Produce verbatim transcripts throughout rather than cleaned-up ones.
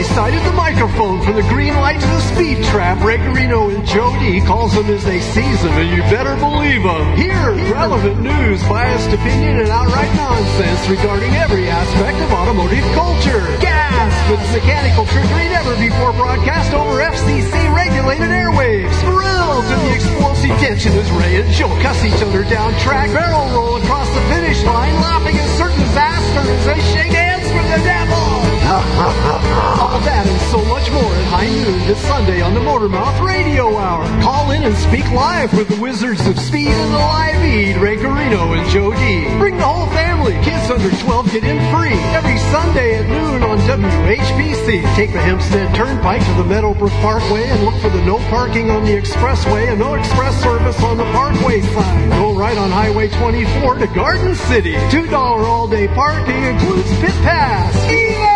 side of the microphone, from the green light to the speed trap, Ray Carino and Joe D calls them as they sees them, and you better believe them. Here's relevant news, biased opinion, and outright nonsense regarding every aspect of automotive culture. Gas with mechanical trickery never before broadcast over F C C-regulated airwaves. Thrills in the explosive tension as Ray and Joe cuss each other down track, barrel roll across the finish line, laughing at certain disaster as they shake hands with the devil. All that and so much more at high noon this Sunday on the Motormouth Radio Hour. Call in and speak live with the Wizards of Speed and the Live Feed, Ray Carino and Joe D. Bring the whole family. Kids under twelve get in free every Sunday at noon on W H B C. Take the Hempstead Turnpike to the Meadowbrook Parkway and look for the no parking on the expressway and no express service on the Parkway sign. Go right on Highway twenty-four to Garden City. two dollars all-day parking includes pit pass. Yeah!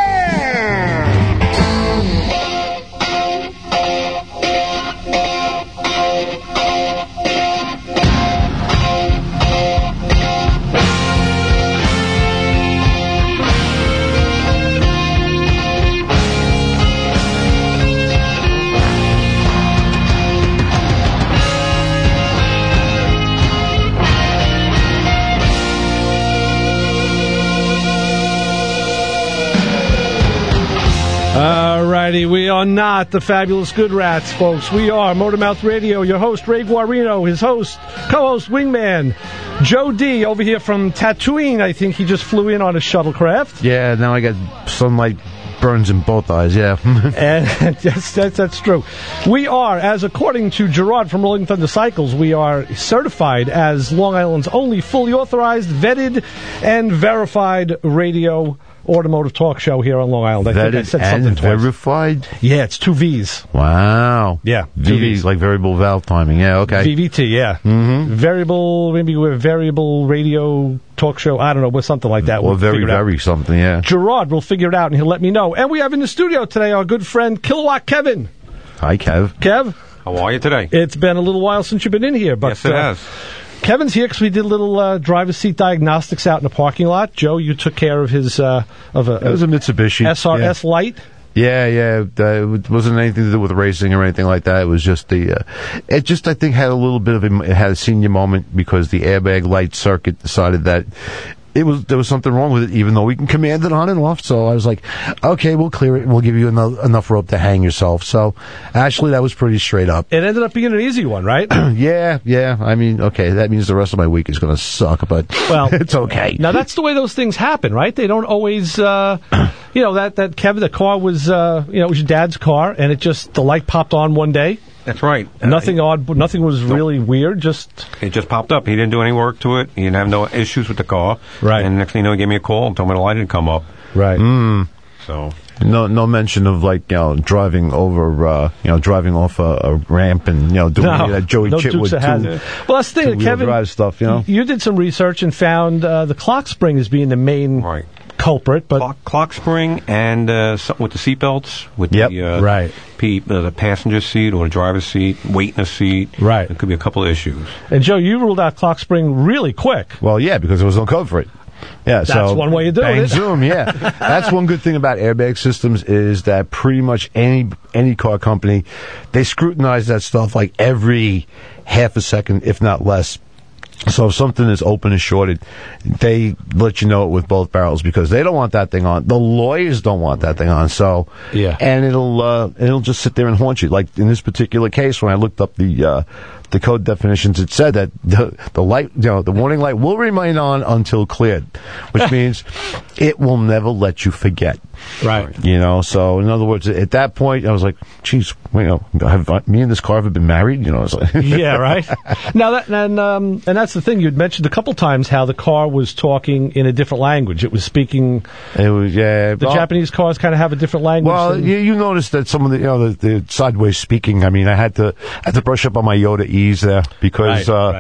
Alrighty, we are not the Fabulous Good Rats, folks. We are Motormouth Radio. Your host, Ray Guarino. His host, co-host, Wingman, Joe D. Over here from Tatooine. I think he just flew in on a shuttlecraft. Yeah, now I got sunlight burns in both eyes, yeah. And yes, that's, that's true. We are, as according to Gerard from Rolling Thunder Cycles, we are certified as Long Island's only fully authorized, vetted, and verified radio automotive talk show here on Long Island. I Vetted think I said something and twice. verified? Yeah, it's two V's. Wow. Yeah. V V's, like variable valve timing. Yeah, okay. V V T, yeah. Mm-hmm. Variable, maybe we're variable radio talk show. I don't know, but something like that. Well, we'll very, very something, yeah. Gerard will figure it out, and he'll let me know. And we have in the studio today our good friend Kilowatt Kevin. Hi, Kev. Kev? How are you today? It's been a little while since you've been in here. But, yes, it uh, has. Kevin's here because we did a little uh, driver's seat diagnostics out in the parking lot. Joe, you took care of his uh, of a, it was a Mitsubishi S R S yeah. Lite. Yeah, yeah. Uh, it wasn't anything to do with racing or anything like that. It was just the. Uh, it just I think had a little bit of a, it had a senior moment because the airbag light circuit decided that it was there was something wrong with it, even though we can command it on and off. So I was like, okay, we'll clear it. We'll give you enough, enough rope to hang yourself. So actually, that was pretty straight up. It ended up being an easy one, right? yeah, yeah. I mean, okay, that means the rest of my week is going to suck, but well, it's okay. Now that's the way those things happen, right? They don't always, uh, you know, that that Kevin, the car was, uh, you know, it was your dad's car, and it just the light popped on one day. That's right. Nothing uh, odd. Nothing was no. really weird. Just it just popped up. He didn't do any work to it. He didn't have no issues with the car. Right. And next thing you know, he gave me a call and told me the light didn't come up. Right. Mm. So no, no mention of like you know driving over, uh, you know, driving off a, a ramp and you know doing no, that Joey no Chitwood too. Well, that's the thing, Kevin. Drive stuff, you know. You did some research and found uh, the clock spring as being the main right. culprit, but clock, clock spring and uh, something with the seatbelts, with yep. the uh, right. P, uh, the passenger seat or the driver's seat, weight in the seat. Right. There could be a couple of issues. And Joe, you ruled out clock spring really quick. Well, yeah, because there was no code for it. Yeah, that's so one way of doing bang, it. Zoom, yeah. That's one good thing about airbag systems is that pretty much any any car company, they scrutinize that stuff like every half a second, if not less. So if something is open and shorted, they let you know it with both barrels because they don't want that thing on. The lawyers don't want that thing on. So yeah, and it'll uh, it'll just sit there and haunt you. Like in this particular case, when I looked up the uh, the code definitions, it said that the the light, you know, the warning light will remain on until cleared, which means it will never let you forget. Right. You know. So in other words, at that point, I was like, "Geez, you know, have I, me and this car ever been married?" You know. It's like yeah. Right. Now that and um, and that's the thing you'd mentioned a couple times how the car was talking in a different language. It was speaking. It was yeah. The well, Japanese cars kind of have a different language. Well, than, you, you noticed that some of the you know the, the sideways speaking. I mean, I had to I had to brush up on my Yoda E's there because right, uh, right.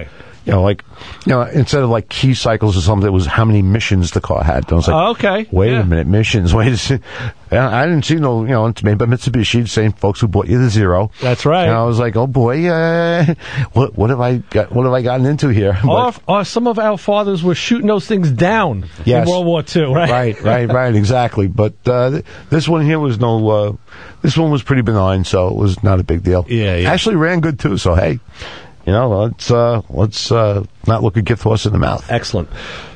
you know, like, you know, instead of like key cycles or something, it was how many missions the car had. I was like, Oh, okay. wait Yeah. a minute, missions. Wait a second. I didn't see no, you know, it's made by Mitsubishi, the same folks who bought you the Zero. That's right. And I was like, oh boy, uh, what what have I got? What have I gotten into here? Or, But- or some of our fathers were shooting those things down Yes. in World War Two, right? Right, right, right, exactly. But uh, th- this one here was no. Uh, this one was pretty benign, so it was not a big deal. Yeah, yeah. Actually ran good too. So hey, you know, let's uh, let's uh, not look a gift horse in the mouth. Excellent.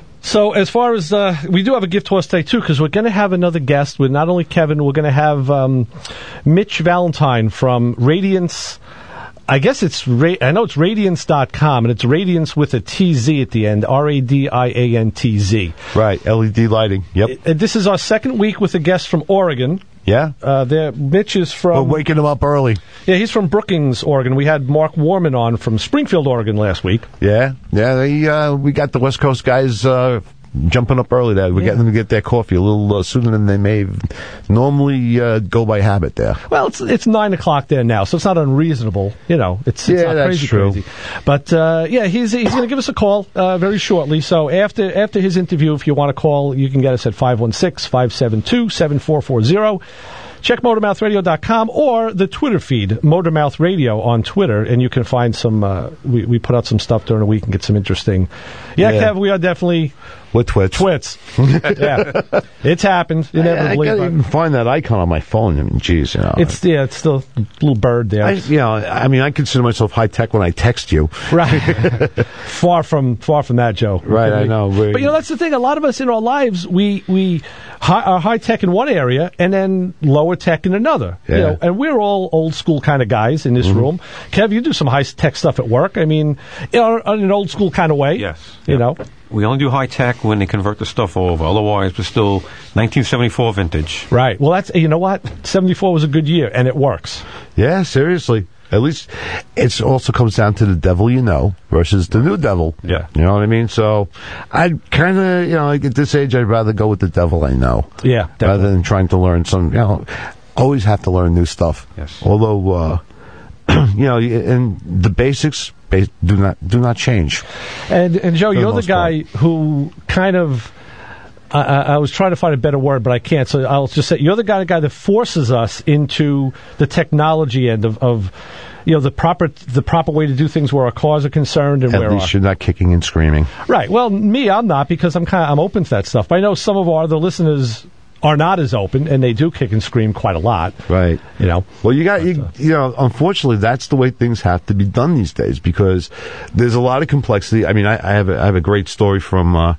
So as far as, uh, we do have a gift horse today too, because we're going to have another guest with not only Kevin, we're going to have um, Mitch Valentine from Radiance. I guess it's, ra- I know it's radiance dot com, and it's Radiance with a T Z at the end, R A D I A N T Z. Right, L E D lighting. Yep. Uh, This is our second week with a guest from Oregon. Yeah. Uh, there, Mitch is We're from, waking them up early. yeah, he's from Brookings, Oregon. We had Mark Warman on from Springfield, Oregon last week. Yeah, yeah. They, uh, we got the West Coast guys uh, jumping up early there. We're Yeah. getting them to get their coffee a little uh, sooner than they may normally uh, go by habit there. Well, it's it's nine o'clock there now, so it's not unreasonable. You know, it's, it's Yeah, not that's crazy, true. crazy. But uh, yeah, he's he's going to give us a call uh, very shortly. So after after his interview, if you want to call, you can get us at five one six, five seven two, seven four four zero. Check motormouth radio dot com or the Twitter feed, Motormouth Radio on Twitter, and you can find some, uh, we, we put out some stuff during the week and get some interesting. Yeah, Yeah. Kev, we are definitely With twits. twits. Yeah. It's happened, I, I inevitably. can't but even find that icon on my phone. I mean, geez, you know. it's, yeah, it's still a little bird there. I, you know, I mean, I consider myself high tech when I text you. Right. far from far from that, Joe. Right, I know. We- But you know, that's the thing. A lot of us in our lives, we we hi, are high tech in one area and then lower tech in another. You Yeah. know, and we're all old school kind of guys in this room. Kev, you do some high tech stuff at work. I mean, you know, in an old school kind of way. Yes. You Yeah. know. We only do high tech when they convert the stuff over. Otherwise, we're still nineteen seventy-four vintage. Right. Well, that's you know what. seventy-four was a good year, and it works. Yeah, seriously. At least it also comes down to the devil you know versus the new devil. Yeah. You know what I mean? So I kind of, you know, like at this age, I'd rather go with the devil I know. Yeah, Rather definitely. than trying to learn some, you know, always have to learn new stuff. Yes. Although, uh, you know, and the basics ba- do not do not change. And and Joe, For the you're the most guy who kind of. I, I I was trying to find a better word, but I can't. So I'll just say you're the guy, the guy that forces us into the technology end of, of you know, the proper the proper way to do things where our cars are concerned and At where least our, you're not kicking and screaming. right. Well, me, I'm not because I'm kind of I'm open to that stuff. But I know some of our other listeners are not as open, and they do kick and scream quite a lot. Right. You know. Well, you got, you, uh, you know, unfortunately, that's the way things have to be done these days because there's a lot of complexity. I mean, I, I have a, I have a great story from, uh,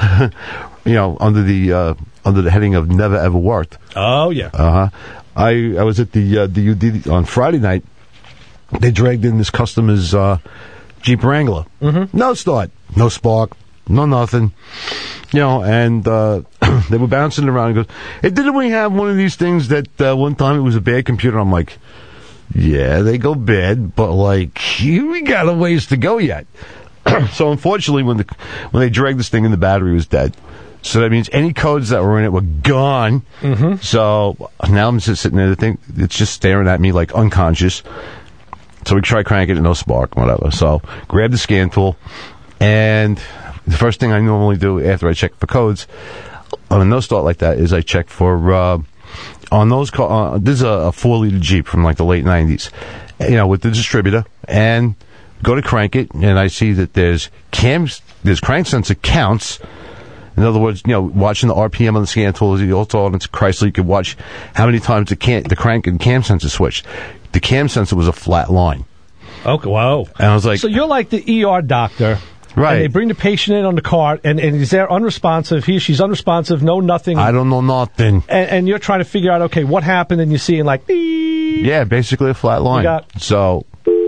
you know, under the uh, under the heading of never ever worked. Oh yeah. Uh huh. I I was at the uh, the U D on Friday night. They dragged in this customer's uh, Jeep Wrangler. Mm-hmm. No start, no spark, no nothing. You know, and uh, they were bouncing around. And goes, hey, didn't we have one of these things that uh, one time it was a bad computer? I'm like, yeah, they go bad, but like we got a ways to go yet. So unfortunately, when the when they dragged this thing in, the battery was dead. So that means any codes that were in it were gone. Mm-hmm. So now I'm just sitting there. The thing, it's just staring at me like unconscious. So we try cranking it, no spark, whatever. So grab the scan tool, and the first thing I normally do after I check for codes on a no start like that is I check for uh, on those. Co- uh, this is a, a four liter Jeep from like the late nineties, you know, with the distributor, and go to crank it, and I see that there's cams, there's crank sensor counts. In other words, you know, watching the R P M on the scan tool, you also on its Chrysler, you could watch how many times the can the crank and cam sensor switched. The cam sensor was a flat line. Okay. Wow. And I was like, So you're like the E R doctor. Right. And they bring the patient in on the cart, and, and he's there unresponsive. He, she's unresponsive, no nothing. I don't know nothing. And, and you're trying to figure out, okay, what happened, and you're seeing like, beep. Yeah, basically a flat line. got- So,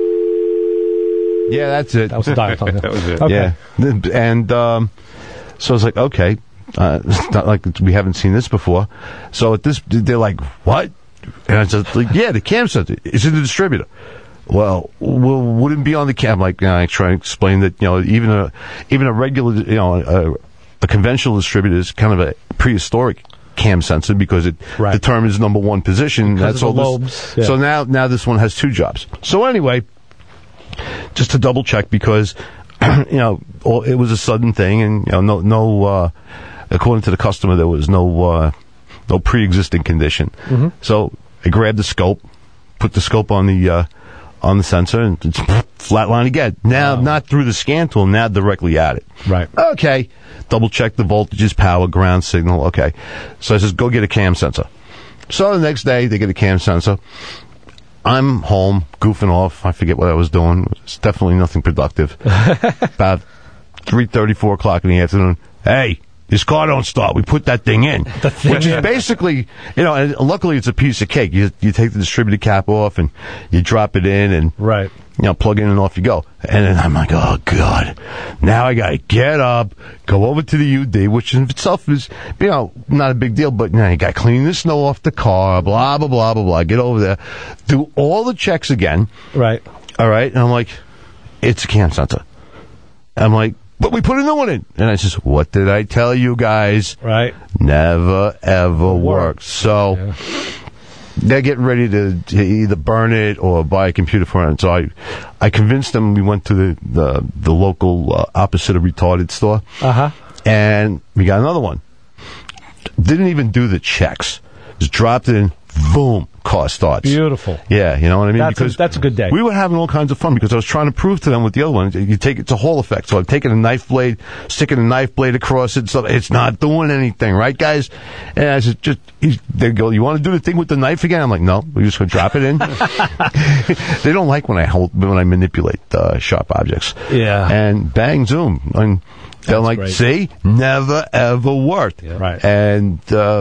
yeah, that's it. That was the dial tone. That was it. Okay. Yeah. And um, so I was like, okay, uh, it's not like we haven't seen this before. So at this, they're like, what? And I said, like, yeah, the cam sensor. It's in the distributor. Well, well, wouldn't be on the cam. Like, you know, I try to explain that, you know, even a even a regular, you know, a, a conventional distributor is kind of a prehistoric cam sensor because it Right. determines number one position. Because That's of the all. lobes, This, yeah. So now, now this one has two jobs. So anyway, just to double check because you know, all, it was a sudden thing, and you know, no, no. Uh, according to the customer, there was no, uh, no pre-existing condition. Mm-hmm. So I grabbed the scope, put the scope on the, uh, on the sensor, and it's flatline again. Now, wow. Not through the scan tool, now directly at it. Right. Okay. Double check the voltages, power, ground signal. Okay. So I says, go get a cam sensor. So the next day, they get a cam sensor. I'm home, goofing off. I forget what I was doing. It's definitely nothing productive. About three thirty, four o'clock in the afternoon. Hey, this car don't start. We put that thing in. Thing which is basically, you know, and luckily it's a piece of cake. You you take the distributor cap off and you drop it in and, right. you know, plug in and off you go. And then I'm like, oh, God. Now I got to get up, go over to the U D, which in itself is, you know, not a big deal, but now you got to clean the snow off the car, blah, blah, blah, blah, blah. Get over there, do all the checks again. Right. All right. And I'm like, it's a cam sensor. I'm like, but we put a new one in. And I says, what did I tell you guys? Right. Never, ever works. So yeah. They're getting ready to, to either burn it or buy a computer for it. So I, I convinced them. We went to the, the, the local uh, opposite of retarded store. Uh-huh. And we got another one. Didn't even do the checks. Just dropped it in. Boom. Car starts. Beautiful. Yeah, you know what I mean? That's, because a, that's a good day. We were having all kinds of fun because I was trying to prove to them with the other one, you take it's a Hall effect. So I'm taking a knife blade, sticking a knife blade across it, so it's not doing anything, right, guys? And I said, just, they go, you want to do the thing with the knife again? I'm like, no, we're just going to drop it in. They don't like when I hold, when I manipulate uh, sharp objects. Yeah. And bang, zoom. And they're that's like, great. See? Never, ever worked. Yeah. Right. And, uh,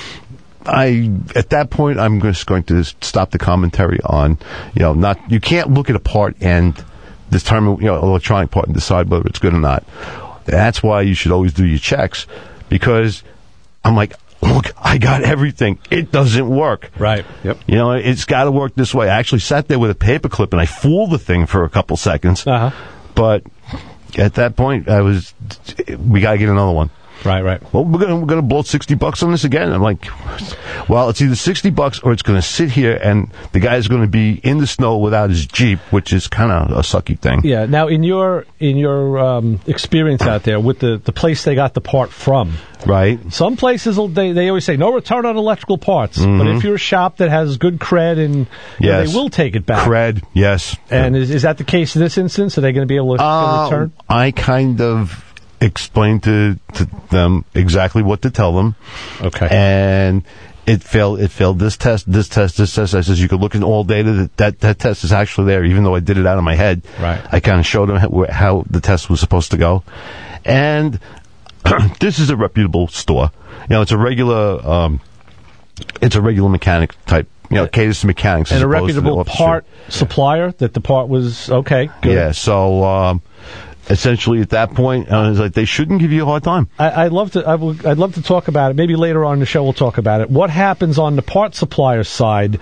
I at that point I'm just going to stop the commentary on, you know, not you can't look at a part and determine, you know, electronic part and decide whether it's good or not. That's why you should always do your checks, because I'm like, look, I got everything. It doesn't work. Right. Yep. You know, it's got to work this way. I actually sat there with a paperclip and I fooled the thing for a couple seconds. Uh-huh. But at that point, I was, we got to get another one. Right, right. Well, we're gonna we're gonna blow sixty bucks on this again. I'm like, well, it's either sixty bucks or it's gonna sit here and the guy's gonna be in the snow without his Jeep, which is kind of a sucky thing. Yeah. Now, in your in your um, experience out there with the, the place they got the part from, right? Some places will, they they always say no return on electrical parts, mm-hmm. but if you're a shop that has good cred and you yes. know, they will take it back. Cred, yes. And is is that the case in this instance? Are they going to be able to uh, return? I kind of explained to, to them exactly what to tell them. Okay. And it failed. It failed this test, this test, this test. I says you could look in all data. That that, that test is actually there, even though I did it out of my head. Right. I kind of showed them how, how the test was supposed to go. And this is a reputable store. You know, it's a regular. Um, it's a regular mechanic type. You know, caters to mechanics. And a reputable part supplier that the part was okay. Good. Yeah. So. Um, Essentially, at that point, uh, it's like they shouldn't give you a hard time. I, I'd love to. I would, I'd love to talk about it. Maybe later on in the show we'll talk about it. What happens on the part supplier side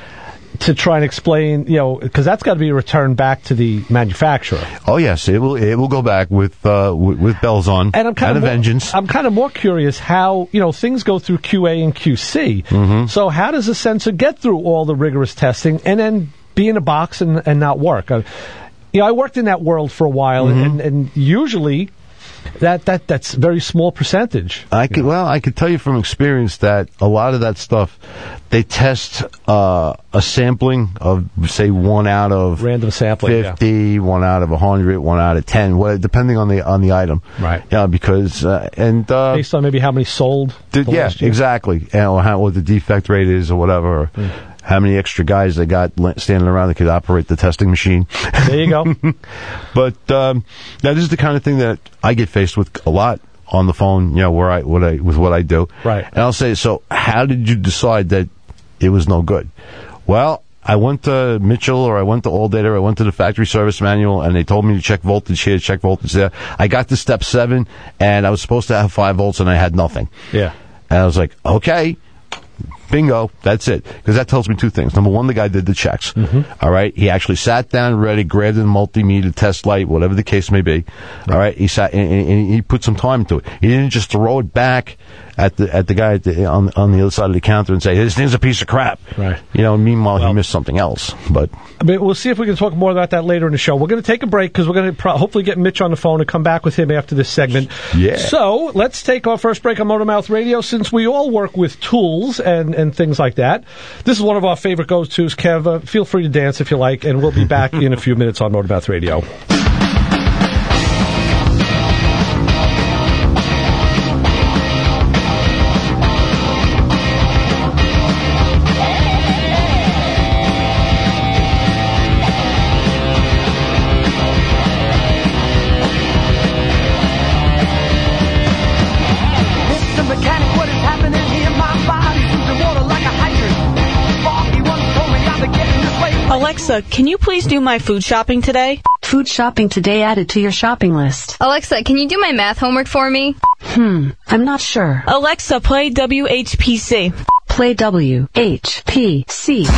to try and explain? You know, because that's got to be returned back to the manufacturer. Oh yes, it will. It will go back with uh, with, with bells on and I'm kind and of a more, vengeance. I'm kind of more curious how you know things go through Q A and Q C. Mm-hmm. So how does a sensor get through all the rigorous testing and then be in a box and, and not work? Uh, You know, I worked in that world for a while, mm-hmm. and, and usually that, that that's a very small percentage. I could, well, I could tell you from experience that a lot of that stuff, they test uh, a sampling of, say, one out of random sampling, fifty, yeah. one out of a hundred, one out of ten, what, depending on the on the item. Right. Yeah, because uh, and uh, based on maybe how many sold. Did, yeah, exactly, and, or how what the defect rate is, or whatever. Or, mm. How many extra guys they got standing around that could operate the testing machine? There you go. But um, that is the kind of thing that I get faced with a lot on the phone. You know, where I what I with what I do. Right. And I'll say, so how did you decide that it was no good? Well, I went to Mitchell or I went to AllData or I went to the factory service manual and they told me to check voltage here, check voltage there. I got to step seven and I was supposed to have five volts and I had nothing. Yeah. And I was like, okay. Bingo. That's it. Because that tells me two things. Number one, the guy did the checks. Mm-hmm. All right. He actually sat down, ready, grabbed a multimeter test light, whatever the case may be. Right. All right. He sat and, and he put some time into it. He didn't just throw it back at the at the guy at the, on on the other side of the counter and say, "This thing's a piece of crap." Right. You know. Meanwhile, well, he missed something else. But I mean, we'll see if we can talk more about that later in the show. We're going to take a break because we're going to pro- hopefully get Mitch on the phone and come back with him after this segment. Yeah. So let's take our first break on Motor Mouth Radio. Since we all work with tools and and things like that, this is one of our favorite go-tos. Kev, uh, feel free to dance if you like, and we'll be back in a few minutes on Motor Mouth Radio. Alexa, can you please do my food shopping today? Food shopping today added to your shopping list. Alexa, can you do my math homework for me? Hmm, I'm not sure. Alexa, play W H P C. Play W H P C. You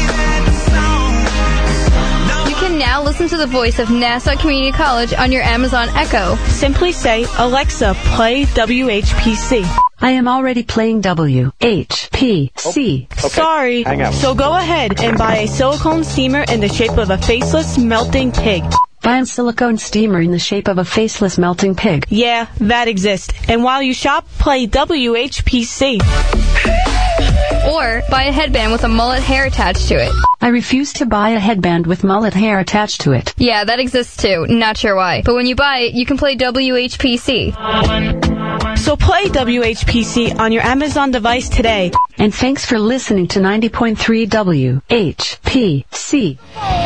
can now listen to the voice of Nassau Community College on your Amazon Echo. Simply say, Alexa, play W H P C. I am already playing W H P C. Oh, okay. Sorry. Hang out. So go ahead and buy a silicone steamer in the shape of a faceless melting pig. Buy a silicone steamer in the shape of a faceless melting pig. Yeah, that exists. And while you shop, play W H P C. Or buy a headband with a mullet hair attached to it. I refuse to buy a headband with mullet hair attached to it. Yeah, that exists too. Not sure why. But when you buy it, you can play W H P C. So play W H P C on your Amazon device today. And thanks for listening to ninety point three W H P C.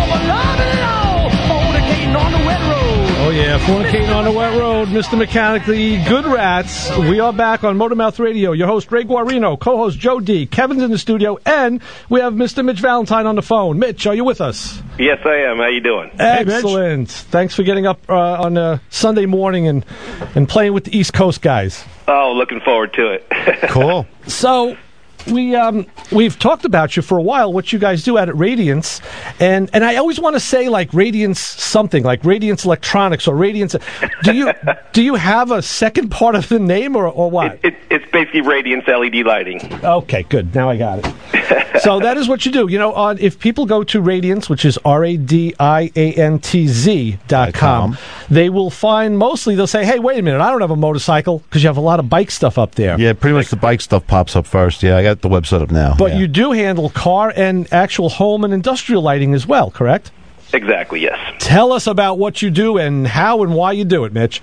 Oh, yeah, fornicating on the wet road. Mister Mechanic, the Good Rats. We are back on Motor Mouth Radio. Your host, Ray Guarino, co-host Joe D. Kevin's in the studio, and we have Mister Mitch Valentine on the phone. Mitch, are you with us? Yes, I am. How you doing? Excellent. Hey, Thanks for getting up uh, on a Sunday morning and, and playing with the East Coast guys. Oh, looking forward to it. cool. So... We um we've talked about you for a while, what you guys do out at Radiance, and and I always want to say like Radiance something, like Radiance Electronics or Radiance. Do you do you have a second part of the name or or what? It, it, it's basically Radiance L E D lighting. Okay, good. Now I got it. So that is what you do. You know, on if people go to Radiance, which is R A D I A N T Z dot com, they will find mostly they'll say, hey, wait a minute, I don't have a motorcycle because you have a lot of bike stuff up there. Yeah, pretty much the bike stuff pops up first. Yeah, I got the website up now. But yeah. you do handle car and actual home and industrial lighting as well, correct? Exactly, yes. Tell us about what you do and how and why you do it, Mitch.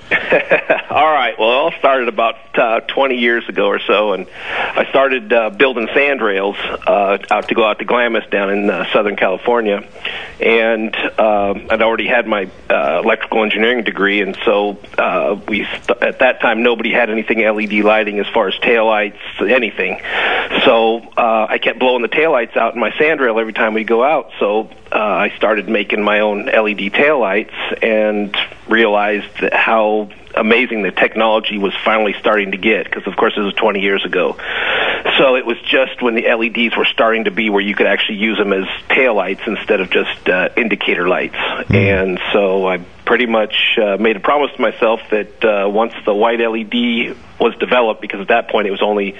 All right. Well, it all started about uh, twenty years ago or so, and I started uh, building sandrails uh, out to go out to Glamis down in uh, Southern California. And uh, I'd already had my uh, electrical engineering degree, and so uh, we st- at that time nobody had anything L E D lighting as far as taillights, anything. So uh, I kept blowing the taillights out in my sandrail every time we'd go out. So uh, I started making my own L E D taillights and realized that how amazing the technology was finally starting to get, because of course this was twenty years ago. So it was just when the L E Ds were starting to be where you could actually use them as taillights instead of just uh, indicator lights. Mm. And so I pretty much uh, made a promise to myself that uh, once the white L E D was developed, because at that point it was only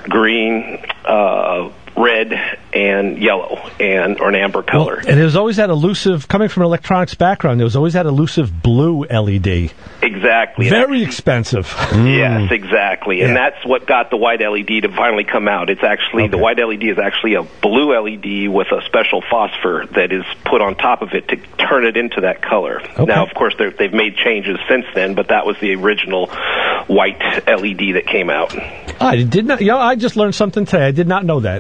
green, uh, red, and yellow, and or an amber color. Well, and it was always that elusive, coming from an electronics background, there was always that elusive blue L E D. Exactly. Very expensive. Mm. Yes, exactly. Yeah. And that's what got the white L E D to finally come out. It's actually, okay. The white L E D is actually a blue L E D with a special phosphor that is put on top of it to turn it into that color. Okay. Now, of course, they've made changes since then, but that was the original white L E D that came out. I did not, you know, I just learned something today. I did not know that.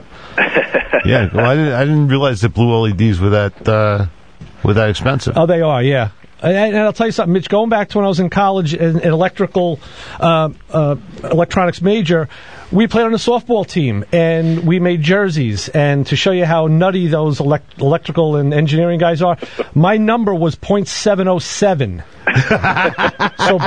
Yeah, well, I didn't, I didn't realize that blue L E Ds were that, uh, were that expensive. Oh, they are, yeah. And, and I'll tell you something, Mitch, going back to when I was in college, an, an electrical, uh, uh, electronics major, we played on a softball team, and we made jerseys. And to show you how nutty those elect- electrical and engineering guys are, my number was point seven oh seven. So,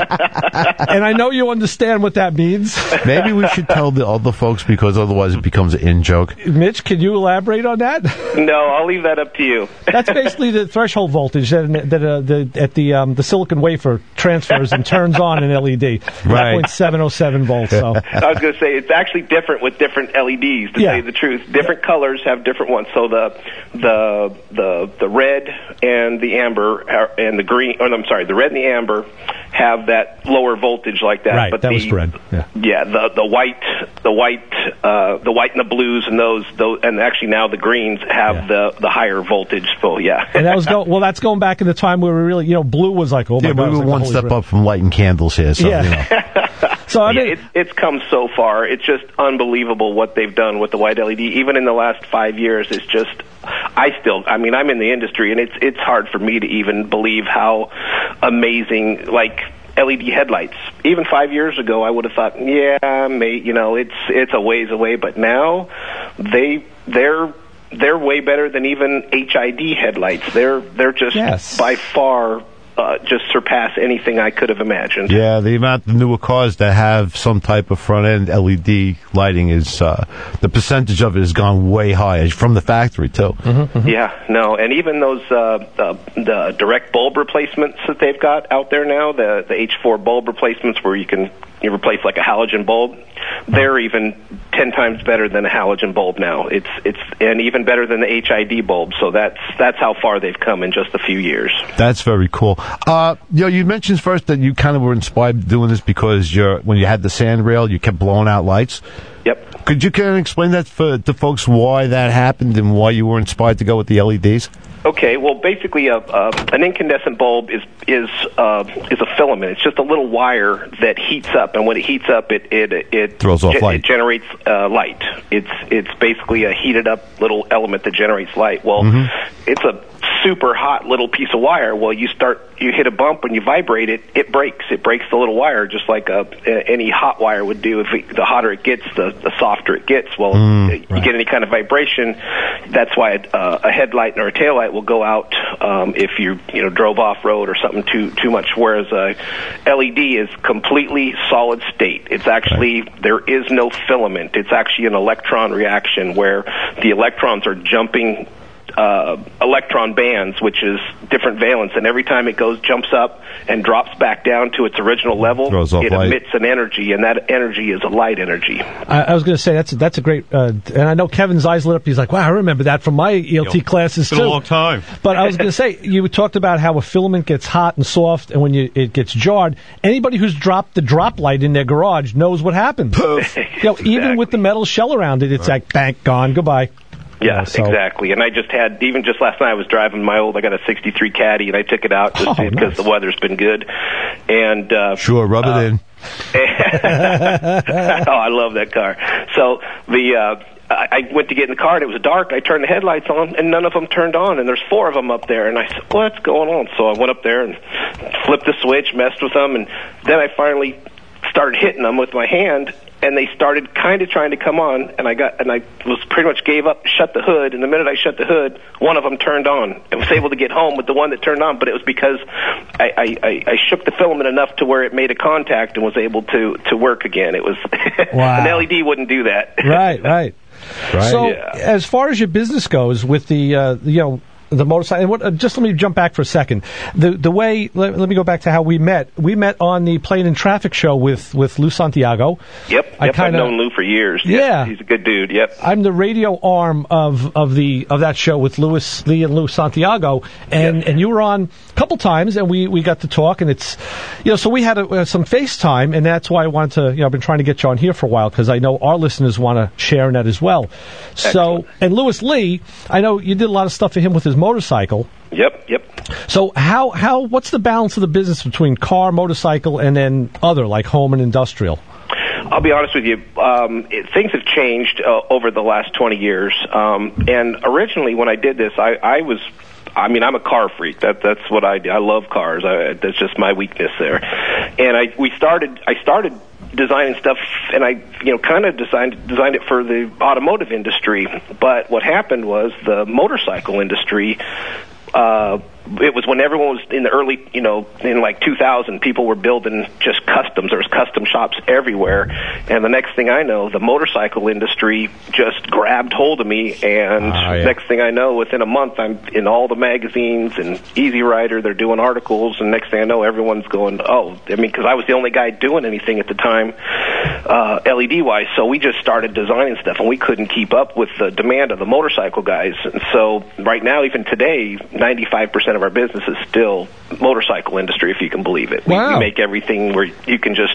and I know you understand what that means. Maybe we should tell the other folks, because otherwise it becomes an in joke. Mitch, can you elaborate on that? No, I'll leave that up to you. That's basically the threshold voltage that, that uh, the, at the um, the silicon wafer transfers and turns on an L E D. Right. point seven oh seven volts. So. I was going to say, it's actually different with different L E Ds, to Yeah. tell you the truth. Different colors have different ones. So the the the the red and the amber are, and the green, or I'm sorry, the red and the amber have that lower voltage like that. Right, but that the, was red. Yeah. Yeah, the the white, the white, uh, the white and the blues, and those, those, and actually now the greens have Yeah. the the higher voltage. So yeah. And that was go- well. That's going back in the time where we really, you know, blue was like, oh my Yeah, god, we it was were like one the holy step grail. up from lighting candles here, so, Yeah. you know. So I Yeah, mean, it's it's come so far. It's just unbelievable what they've done with the white L E D. Even in the last five years, it's just. I still. I mean, I'm in the industry, and it's it's hard for me to even believe how amazing, like, L E D headlights. Even five years ago, I would have thought, yeah, may, you know, it's it's a ways away. But now, they they're they're way better than even H I D headlights. They're they're just Yes. by far. Uh, just surpass anything I could have imagined. Yeah, the amount of newer cars that have some type of front-end L E D lighting is, uh, the percentage of it has gone way high, from the factory, too. Mm-hmm. Yeah, no, and even those uh, the, the direct bulb replacements that they've got out there now, the the H four bulb replacements where you can you replace like a halogen bulb, they're even ten times better than a halogen bulb now. It's it's and even better than the H I D bulb. So that's that's how far they've come in just a few years. That's very cool. Uh, you know, you mentioned first that you kind of were inspired doing this because you're when you had the sand rail, you kept blowing out lights. Yep. Could you kind of explain that for to folks why that happened and why you were inspired to go with the L E Ds? Okay, well, basically, a, uh, an incandescent bulb is is uh, is a filament. It's just a little wire that heats up, and when it heats up, it it it Throws off ge- light. It generates uh, light. It's it's basically a heated up little element that generates light. Well, it's a super hot little piece of wire. Well, you start you hit a bump when you vibrate it, it breaks. It breaks the little wire just like a, any hot wire would do. If it, the hotter it gets, the, the softer it gets. Well, Mm, you right. get any kind of vibration. That's why a, uh, a headlight or a taillight will go out um, if you you know drove off road or something too too much. Whereas a L E D is completely solid state. It's actually right. There is no filament. It's actually an electron reaction where the electrons are jumping. Uh, electron bands, which is different valence, and every time it goes, jumps up and drops back down to its original level, Throws off it light. emits an energy, and that energy is a light energy. I, I was going to say that's that's a great, uh, and I know Kevin's eyes lit up. He's like, "Wow, I remember that from my E L T Yo, classes it's been too." a long time. But I was going to say, you talked about how a filament gets hot and soft, and when you, it gets jarred. Anybody who's dropped the drop light in their garage knows what happens. You know, Exactly. even with the metal shell around it, it's like, bang, gone, goodbye. Yeah, Yeah, so- exactly. And I just had, even just last night, I was driving my old, I got a sixty-three Caddy, and I took it out just Oh, because nice. the weather's been good. And uh, Sure, rub uh, it in. oh, I love that car. So the uh, I I went to get in the car, and it was dark. I turned the headlights on, and none of them turned on, and there's four of them up there. And I said, what's going on? So I went up there and flipped the switch, messed with them, and then I finally started hitting them with my hand, and they started kind of trying to come on, and I got and I was pretty much gave up, shut the hood, and the minute I shut the hood, one of them turned on. I was able to get home with the one that turned on, but it was because I, I, I, I shook the filament enough to where it made a contact and was able to, to work again. It was Wow. an L E D wouldn't do that. Right, right. Right. So, Yeah. as far as your business goes with the, uh, you know, the motorcycle, and what, uh, just let me jump back for a second. The the way, let, let me go back to how we met. We met on the Plane and Traffic show with, with Lou Santiago. Yep, I yep. kinda- I've known Lou for years. Yeah. Yes, he's a good dude. Yep. I'm the radio arm of, of the of that show with Louis Lee and Lou Santiago, and, Yes. and you were on a couple times, and we, we got to talk, and it's, you know, so we had a, uh, some FaceTime, and that's why I wanted to, you know, I've been trying to get you on here for a while because I know our listeners want to share in that as well. So, Excellent. and Louis Lee, I know you did a lot of stuff for him with his motorcycle. Yep, yep. So how how what's the balance of the business between car, motorcycle, and then other like home and industrial? I'll be honest with you. Um, it, things have changed uh, over the last twenty years. Um, and originally, when I did this, I, I was I mean, I'm a car freak. That that's what I do. I love cars. I, that's just my weakness there. And I we started. I started designing stuff, and I you know kind of designed designed it for the automotive industry. But what happened was the motorcycle industry. Uh, it was when everyone was in the early, you know, in like two thousand, people were building just customs. There was custom shops everywhere. And the next thing I know, the motorcycle industry just grabbed hold of me. And oh, yeah. next thing I know, within a month, I'm in all the magazines and Easy Rider. They're doing articles. And next thing I know, everyone's going, oh, I mean, because I was the only guy doing anything at the time, uh, L E D-wise. So we just started designing stuff, and we couldn't keep up with the demand of the motorcycle guys. And so right now, even today, ninety-five percent of our business is still motorcycle industry, if you can believe it. Wow. We, we make everything where you can just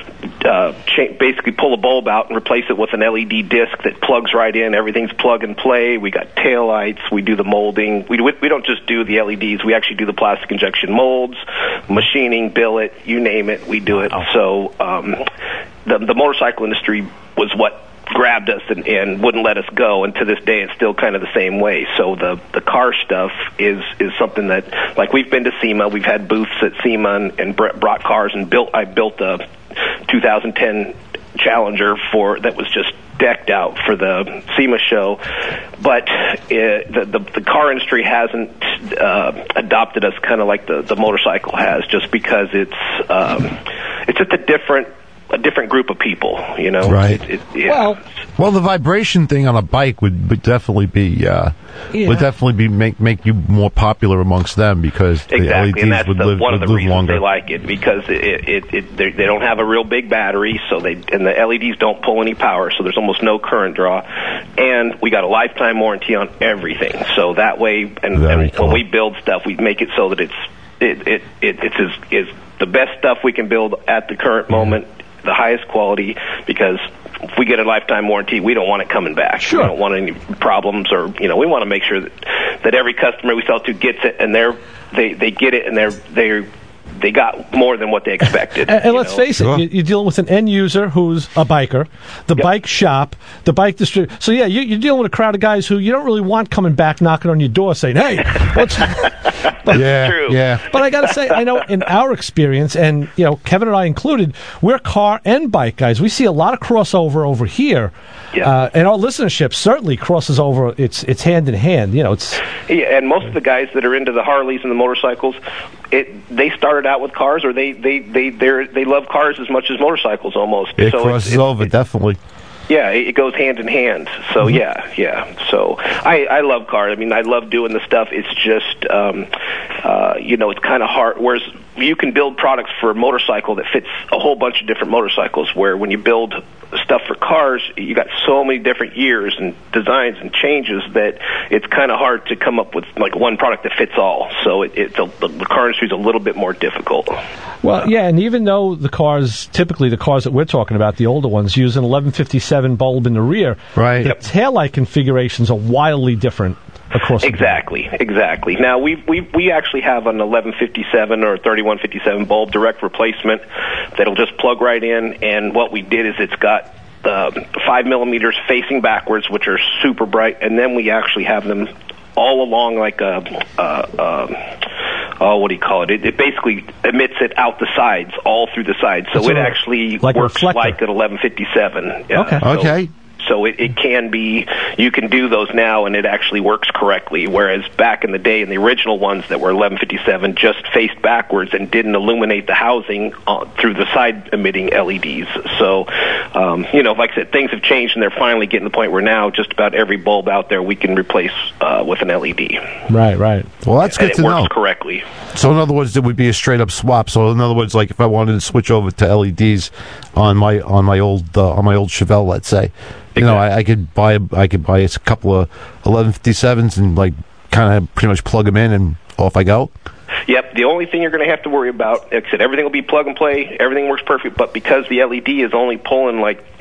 uh, cha- basically pull a bulb out and replace it with an L E D disc that plugs right in. Everything's plug and play. We got taillights. We do the molding. We, we, we don't just do the L E Ds. We actually do the plastic injection molds, machining, billet, you name it, we do it. Wow. So um, the, the motorcycle industry was what grabbed us and, and wouldn't let us go, and to this day it's still kind of the same way. So the the car stuff is is something that, like, we've been to SEMA, we've had booths at SEMA and, and brought cars, and built I built a two thousand ten Challenger for that was just decked out for the SEMA show, but it, the, the the car industry hasn't uh, adopted us kind of like the the motorcycle has, just because it's um, it's just a different a different group of people, you know. Right. It, it, yeah. Well, Well, the vibration thing on a bike would, would definitely be uh, Yeah. would definitely be make make you more popular amongst them, because the Exactly, L E Ds and that's would the, live, one of would the live reasons longer. they like it, because it, it, it they they don't have a real big battery, so they and the L E Ds don't pull any power, so there's almost no current draw, and we got a lifetime warranty on everything. So that way, and, and cool. when we build stuff, we make it so that it's it it, it it's as, is the best stuff we can build at the current moment, the highest quality, because if we get a lifetime warranty, we don't want it coming back. Sure. We don't want any problems, or, you know, we want to make sure that, that every customer we sell to gets it, and they're they they get it, and they're they're they got more than what they expected. And, and let's know? face Sure. it, you- you're dealing with an end user who's a biker, the Yep. bike shop, the bike distributor. So, yeah, you, you're dealing with a crowd of guys who you don't really want coming back knocking on your door saying, hey, what's... But, Yeah, True. yeah. but I got to say, I know in our experience, and, you know, Kevin and I included, we're car and bike guys. We see a lot of crossover over here. Yeah. Uh, and our listenership certainly crosses over. It's it's hand in hand. You know, it's... Yeah, and most of the guys that are into the Harleys and the motorcycles, it they started out with cars, or they they they they they love cars as much as motorcycles almost. It so crosses it's, it's, over, definitely. Yeah, it, it goes hand in hand. So Mm-hmm. yeah, yeah. So I, I love cars. I mean, I love doing the stuff. It's just, um, uh, you know, it's kind of hard. Whereas you can build products for a motorcycle that fits a whole bunch of different motorcycles. Where when you build stuff for cars, you got so many different years and designs and changes that it's kind of hard to come up with like one product that fits all. So it, it's a, the, the car industry is a little bit more difficult. Well, yeah, and even though the cars, typically the cars that we're talking about, the older ones, use an eleven fifty-seven bulb in the rear, Right. the Yep. taillight configurations are wildly different across the board. Exactly, exactly. Now we we we actually have an eleven fifty-seven or thirty-one fifty-seven bulb direct replacement that'll just plug right in. And what we did is it's got uh, five millimeters facing backwards, which are super bright, and then we actually have them all along like a. Uh, uh, Oh, what do you call it? It, it basically emits it out the sides, all through the sides. So That's it a- actually like a works reflector. like an eleven fifty-seven. Yeah, Okay. so- Okay. So it, it can be, you can do those now and it actually works correctly, whereas back in the day in the original ones that were eleven fifty-seven just faced backwards and didn't illuminate the housing uh, through the side emitting L E Ds. So, um, you know, like I said, things have changed and they're finally getting to the point where now just about every bulb out there we can replace uh, with an L E D. Right, right. Well, that's and good it to works know. correctly. So, in other words, it would be a straight up swap. So, in other words, like if I wanted to switch over to L E Ds on my on my old uh, on my old Chevelle, let's say, you know, I, I could buy a, I could buy a couple of eleven fifty-sevens and like kind of pretty much plug them in and off I go. Yep, the only thing you're going to have to worry about, like I said, everything will be plug and play, everything works perfect, but because the L E D is only pulling like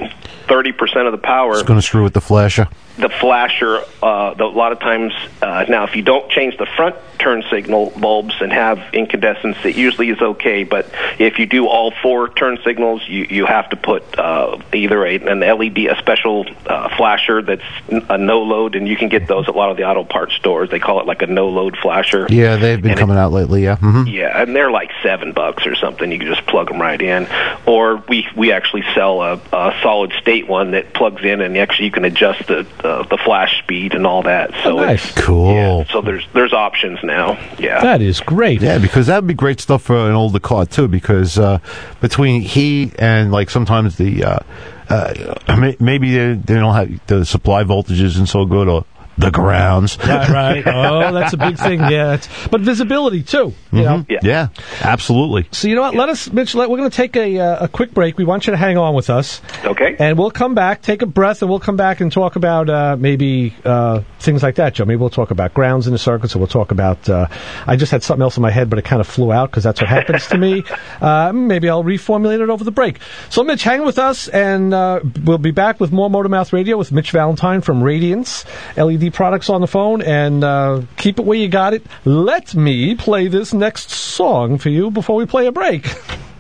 thirty percent of the power. It's going to screw with the flasher. The flasher, uh, the, a lot of times, uh, now if you don't change the front turn signal bulbs and have incandescence, it usually is okay. But if you do all four turn signals, you, you have to put uh, either a, an L E D, a special uh, flasher that's a no-load, and you can get those at a lot of the auto parts stores. They call it like a no-load flasher. Yeah, they've been and coming it, out lately, yeah. Mm-hmm. Yeah, and they're like seven bucks or something. You can just plug them right in. Or we we actually sell a, a solid-state one that plugs in, and actually you can adjust the uh, the flash speed and all that. So oh, nice. It's, cool. Yeah, so there's there's options now. Yeah, that is great. Yeah, because that would be great stuff for an older car too. Because uh, between heat and like sometimes the uh, uh, maybe they, they don't have the supply voltages isn't so good, or the grounds. Right, right. Oh, that's a big thing. Yeah, it's, but visibility too. You mm-hmm. know. Yeah. yeah, absolutely. So you know what? Let us, Mitch. Let, we're going to take a uh, a quick break. We want you to hang on with us. Okay. And we'll come back, take a breath, and we'll come back and talk about uh, maybe uh, things like that, Joe. Maybe we'll talk about grounds in the circuits, or we'll talk about. Uh, I just had something else in my head, but it kind of flew out because that's what happens to me. Uh, maybe I'll reformulate it over the break. So, Mitch, hang with us, and uh, we'll be back with more Motor Mouth Radio with Mitch Valentine from Radiance L E D Products on the phone. And uh, keep it where you got it. Let me play this next song for you before we play a break.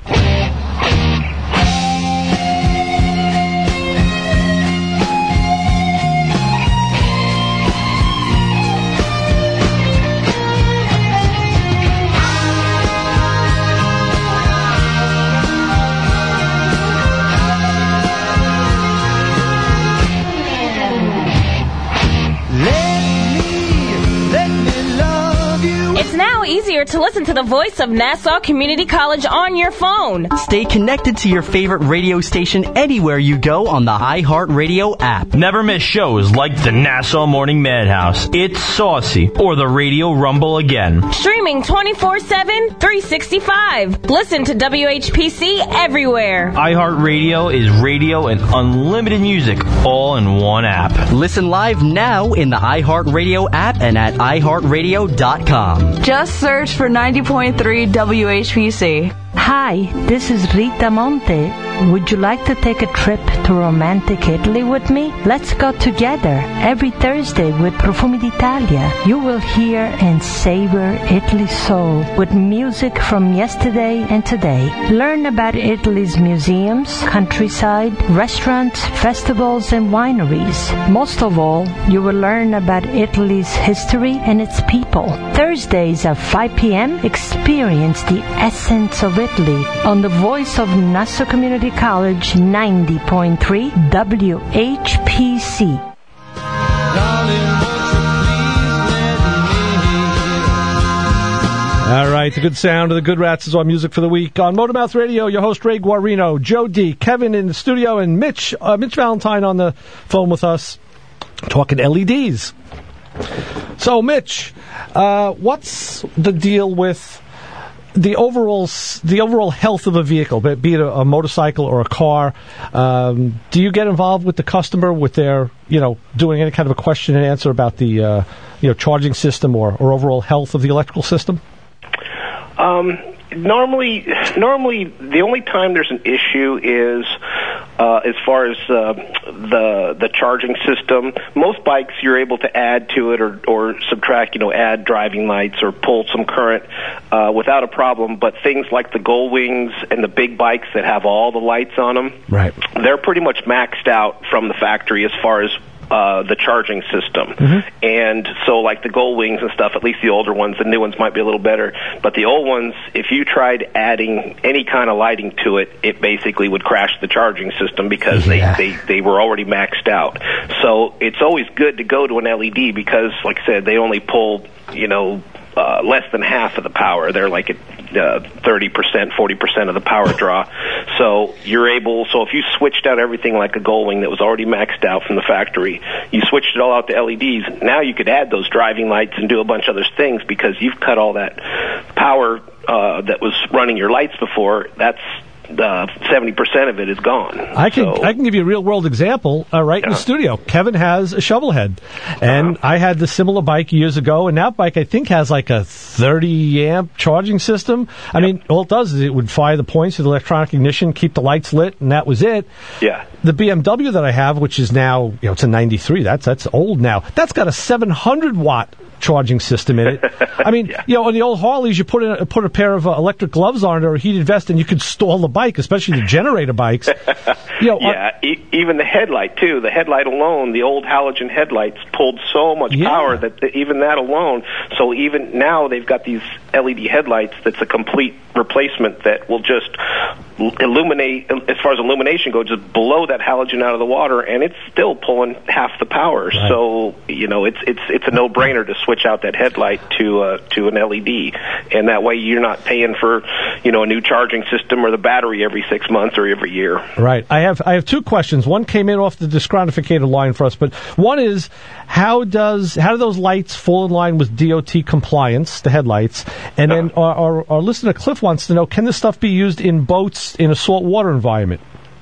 Easier to listen to the voice of Nassau Community College on your phone. Stay connected to your favorite radio station anywhere you go on the iHeartRadio app. Never miss shows like the Nassau Morning Madhouse, It's Saucy, or the Radio Rumble Again. Streaming twenty-four seven, three sixty-five. Listen to W H P C everywhere. iHeartRadio is radio and unlimited music all in one app. Listen live now in the iHeartRadio app and at i heart radio dot com. Just search for ninety point three W H P C. Hi, this is Rita Monte. Would you like to take a trip to romantic Italy with me? Let's go together every Thursday with Profumi d'Italia. You will hear and savor Italy's soul with music from yesterday and today. Learn about Italy's museums, countryside, restaurants, festivals, and wineries. Most of all, you will learn about Italy's history and its people. Thursdays at five p.m., experience the essence of Italy on the voice of Nassau Community College ninety point three W H P C. All right, the good sound of the Good Rats is our music for the week. On Motor Mouth Radio, your host Ray Guarino, Joe D, Kevin in the studio, and Mitch uh, Mitch Valentine on the phone with us, talking L E Ds. So, Mitch, uh, what's the deal with the overall the overall health of a vehicle, be it a, a motorcycle or a car? Um, do you get involved with the customer with their, you know, doing any kind of a question and answer about the, uh, you know, charging system or, or overall health of the electrical system? Um, normally, normally the only time there's an issue is uh, as far as uh, the the charging system. Most bikes you're able to add to it or, or subtract, you know, add driving lights or pull some current uh, without a problem. But things like the Gold Wings and the big bikes that have all the lights on them, right, they're pretty much maxed out from the factory as far as Uh, the charging system. Mm-hmm. And so like the Gold Wings and stuff, at least the older ones, the new ones might be a little better, but the old ones, if you tried adding any kind of lighting to it, it basically would crash the charging system because yeah. they, they, they were already maxed out. So it's always good to go to an L E D because, like I said, they only pull, you know, Uh, less than half of the power. They're like at uh, thirty percent, forty percent of the power draw. So you're able, so if you switched out everything like a Gold Wing that was already maxed out from the factory, you switched it all out to L E Ds, now you could add those driving lights and do a bunch of other things because you've cut all that power uh, that was running your lights before. That's uh, seventy percent of it is gone. I can so, I can give you a real world example uh, right yeah. in the studio. Kevin has a shovel head, and uh-huh. I had the similar bike years ago, and that bike I think has like a thirty amp charging system. I yep. mean, all it does is it would fire the points with electronic ignition, keep the lights lit, and that was it. Yeah. The B M W that I have, which is now, you know, it's a ninety-three. That's that's old now. That's got a seven hundred watt charging system in it. I mean, yeah. you know, on the old Harleys, you put a, put a pair of uh, electric gloves on it or a heated vest, and you could stall the bike, especially the generator bikes. You know, yeah, uh, e- even the headlight, too. The headlight alone, the old halogen headlights pulled so much yeah. power that the, even that alone, so even now they've got these L E D headlights that's a complete replacement that will just illuminate, as far as illumination goes, just blow that halogen out of the water, and it's still pulling half the power. Right. So, you know, it's it's it's a no-brainer to switch out that headlight to uh, to an L E D, and that way you're not paying for, you know, a new charging system or the battery every six months or every year. Right. I have I have two questions. One came in off the disqualificated line for us, but one is how does how do those lights fall in line with D O T compliance, the headlights? And then our, our, our listener Cliff wants to know, can this stuff be used in boats in a saltwater environment?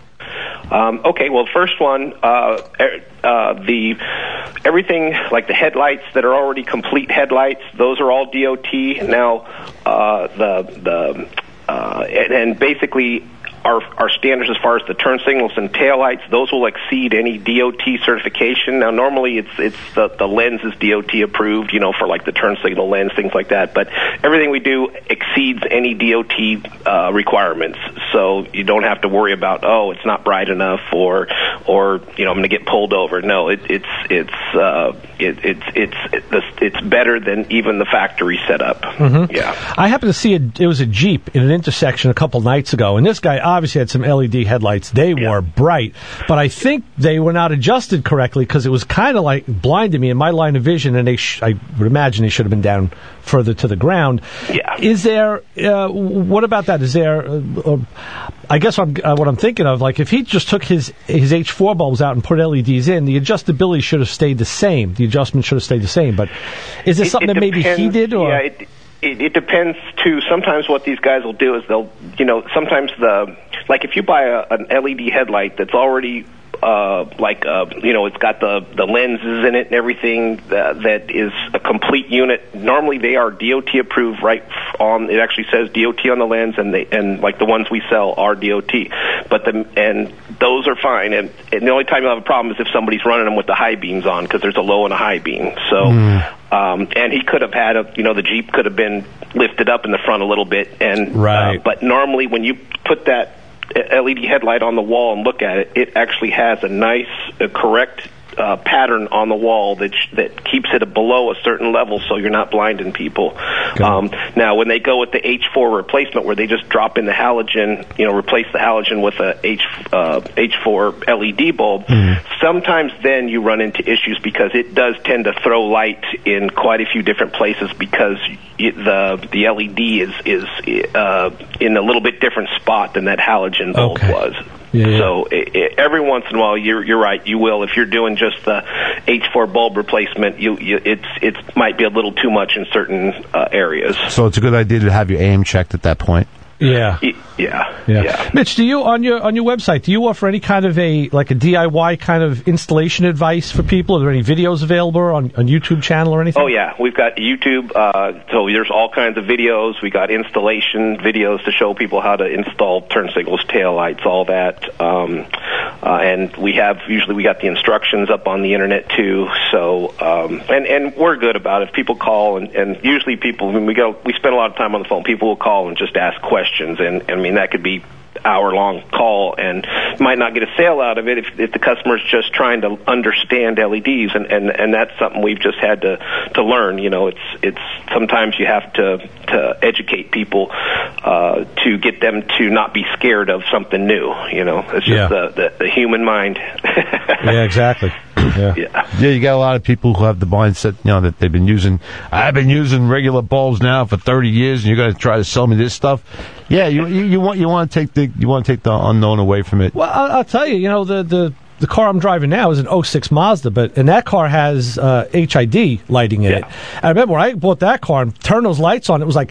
Um, okay, well, first one, uh, uh, the everything like the headlights that are already complete headlights, those are all D O T. Now, uh, the the uh, and, and basically. Our, our standards as far as the turn signals and taillights, those will exceed any D O T certification. Now, normally it's it's the, the lens is D O T approved, you know, for like the turn signal lens, things like that. But everything we do exceeds any D O T uh, requirements. So you don't have to worry about, oh, it's not bright enough, or or you know, I'm going to get pulled over. No, it, it's it's uh, it, it's it's it's it's better than even the factory setup. Mm-hmm. Yeah, I happened to see a, it was a Jeep in an intersection a couple nights ago, and this guy obviously had some L E D headlights. They yeah. were bright, but I think they were not adjusted correctly because it was kind of like blinding me in my line of vision, and they sh- I would imagine they should have been down further to the ground. Yeah. Is there, uh, what about that? Is there, uh, uh, I guess I'm, uh, what I'm thinking of, like if he just took his, his H four bulbs out and put L E Ds in, the adjustability should have stayed the same. The adjustment should have stayed the same, but is there it, something it that maybe depends, he did? Or? Yeah, it, It, it depends, too. Sometimes what these guys will do is they'll, you know, sometimes the, like if you buy a, an L E D headlight that's already, uh, like, uh, you know, it's got the, the lenses in it and everything that, that is a complete unit. Normally they are D O T approved right on, it actually says D O T on the lens, and they, and like the ones we sell are D O T. But the, and those are fine. And, and the only time you'll have a problem is if somebody's running them with the high beams on, because there's a low and a high beam. So, mm. Um, and he could have had a, you know, the Jeep could have been lifted up in the front a little bit, and right. uh, but normally when you put that L E D headlight on the wall and look at it, it actually has a nice, uh, correct uh, pattern on the wall that sh- that keeps it below a certain level, so you're not blinding people. Um, now, when they go with the H four replacement, where they just drop in the halogen, you know, replace the halogen with a H uh, H four L E D bulb, mm-hmm. sometimes then you run into issues because it does tend to throw light in quite a few different places because it, the the L E D is is uh, in a little bit different spot than that halogen bulb okay. was. Yeah, yeah. So it, it, every once in a while, you're you're right. You will, if you're doing just the H four bulb replacement, you, you it's it might be a little too much in certain uh, areas. So it's a good idea to have your A M checked at that point. Yeah. Yeah. yeah. Yeah. Mitch, do you on your on your website, do you offer any kind of a like a D I Y kind of installation advice for people? Are there any videos available on on YouTube channel or anything? Oh yeah, we've got YouTube. Uh, so there's all kinds of videos. We got installation videos to show people how to install turn signals, taillights, all that. Um, uh, and we have usually we got the instructions up on the internet too. So um, and and we're good about it. If people call and, and usually people when we go we spend a lot of time on the phone. People will call and just ask questions. And I mean, that could be hour-long call and might not get a sale out of it if, if the customer's just trying to understand L E Ds, and, and, and that's something we've just had to, to learn. You know, it's it's sometimes you have to, to educate people uh, to get them to not be scared of something new. You know, it's just yeah. the, the, the human mind. Yeah, exactly. Yeah. yeah, yeah. You got a lot of people who have the mindset, you know, that they've been using. I've been using regular bulbs now for thirty years, and you're going to try to sell me this stuff. Yeah, you you, you want you want to take the you want to take the unknown away from it. Well, I'll, I'll tell you, you know, the the. The car I'm driving now is an oh six Mazda, but and that car has uh, H I D lighting in yeah. it. I remember when I bought that car and turned those lights on, it was like, phew,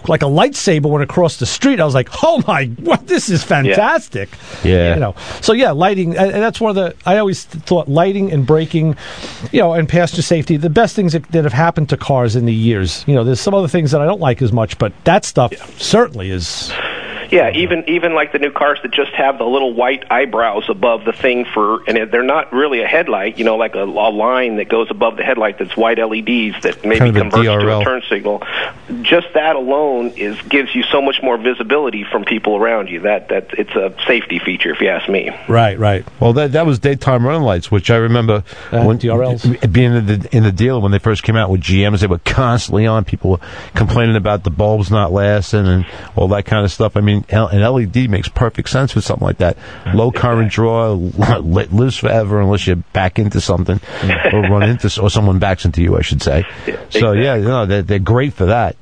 like a lightsaber went across the street. I was like, oh my, what? This is fantastic. Yeah. You know. So yeah, lighting, and that's one of the. I always thought lighting and braking, you know, and passenger safety, the best things that, that have happened to cars in the years. You know, there's some other things that I don't like as much, but that stuff yeah. certainly is. Yeah, even even like the new cars that just have the little white eyebrows above the thing for, and they're not really a headlight, you know, like a, a line that goes above the headlight that's white L E Ds that maybe kind of converts D R L to a turn signal. Just that alone is gives you so much more visibility from people around you. That that it's a safety feature, if you ask me. Right, right. Well, that that was daytime running lights, which I remember uh, when D R Ls. being in the in the dealer when they first came out with G Ms. They were constantly on. People were complaining about the bulbs not lasting and all that kind of stuff. I mean, an L E D makes perfect sense with something like that. Low current draw, lives forever unless you back into something or run into, or someone backs into you, I should say. Yeah, so exactly. yeah, you know, they're, they're great for that.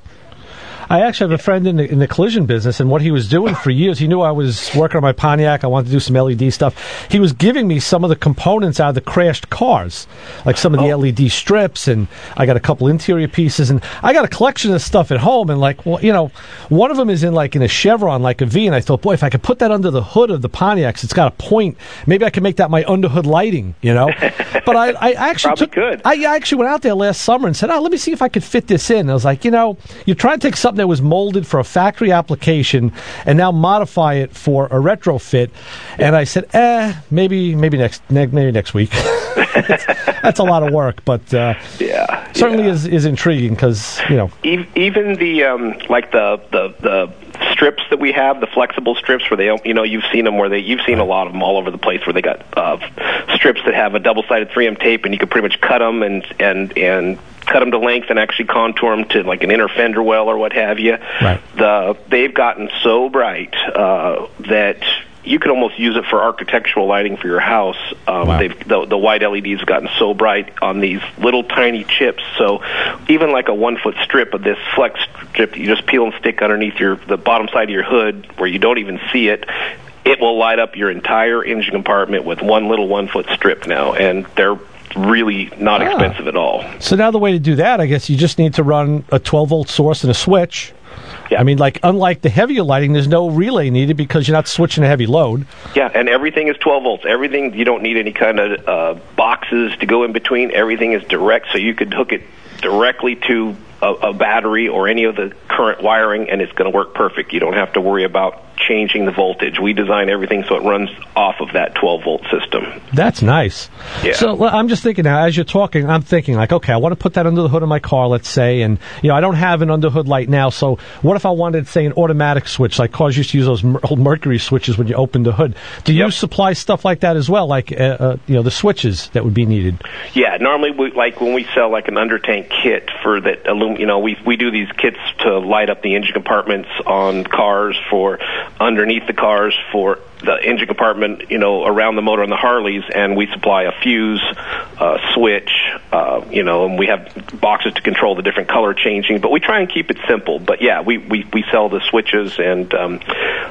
I actually have a friend in the, in the collision business, and what he was doing for years, he knew I was working on my Pontiac. I wanted to do some L E D stuff. He was giving me some of the components out of the crashed cars, like some of the oh. L E D strips, and I got a couple interior pieces, and I got a collection of stuff at home. And like, well, you know, one of them is in like in a Chevron, like a V, and I thought, boy, if I could put that under the hood of the Pontiacs, it's got a point. Maybe I could make that my underhood lighting, you know. But I, I actually Probably took, could. I actually went out there last summer and said, oh, let me see if I could fit this in. I was like, you know, you're trying to take something that was molded for a factory application and now modify it for a retrofit. And I said, eh, maybe maybe next ne- maybe next week. that's, that's a lot of work, but uh, yeah, certainly yeah. is is intriguing because you know even the um, like the the the. strips that we have, the flexible strips where they, you know, you've seen them where they, you've seen a lot of them all over the place where they got uh, strips that have a double-sided three M tape, and you can pretty much cut them and and and cut them to length and actually contour them to like an inner fender well or what have you. Right. The they've gotten so bright uh, that you could almost use it for architectural lighting for your house. Um, wow. they've, the, the white L E Ds have gotten so bright on these little tiny chips. So even like a one-foot strip of this flex strip that you just peel and stick underneath your the bottom side of your hood where you don't even see it, it will light up your entire engine compartment with one little one-foot strip now. And they're really not ah. expensive at all. So now the way to do that, I guess you just need to run a twelve-volt source and a switch. Yeah. I mean, like, unlike the heavier lighting, there's no relay needed because you're not switching a heavy load. Yeah, and everything is twelve volts. Everything, you don't need any kind of uh, boxes to go in between. Everything is direct, so you could hook it directly to a, a battery or any of the current wiring, and it's going to work perfect. You don't have to worry about changing the voltage. We design everything so it runs off of that twelve-volt system. That's nice. Yeah. So well, I'm just thinking now, as you're talking, I'm thinking like, okay, I want to put that under the hood of my car, let's say, and you know, I don't have an underhood light now, so what if I wanted, say, an automatic switch, like cars used to use those mer- old mercury switches when you opened the hood? Do you yep. supply stuff like that as well, like, uh, uh, you know, the switches that would be needed? Yeah, normally, we, like when we sell like an under-tank kit for that, illum- you know, we we do these kits to light up the engine compartments on cars for underneath the cars for the engine compartment, you know, around the motor on the Harleys, and we supply a fuse, uh, switch, uh, you know, and we have boxes to control the different color changing, but we try and keep it simple. But yeah, we, we, we sell the switches and, um,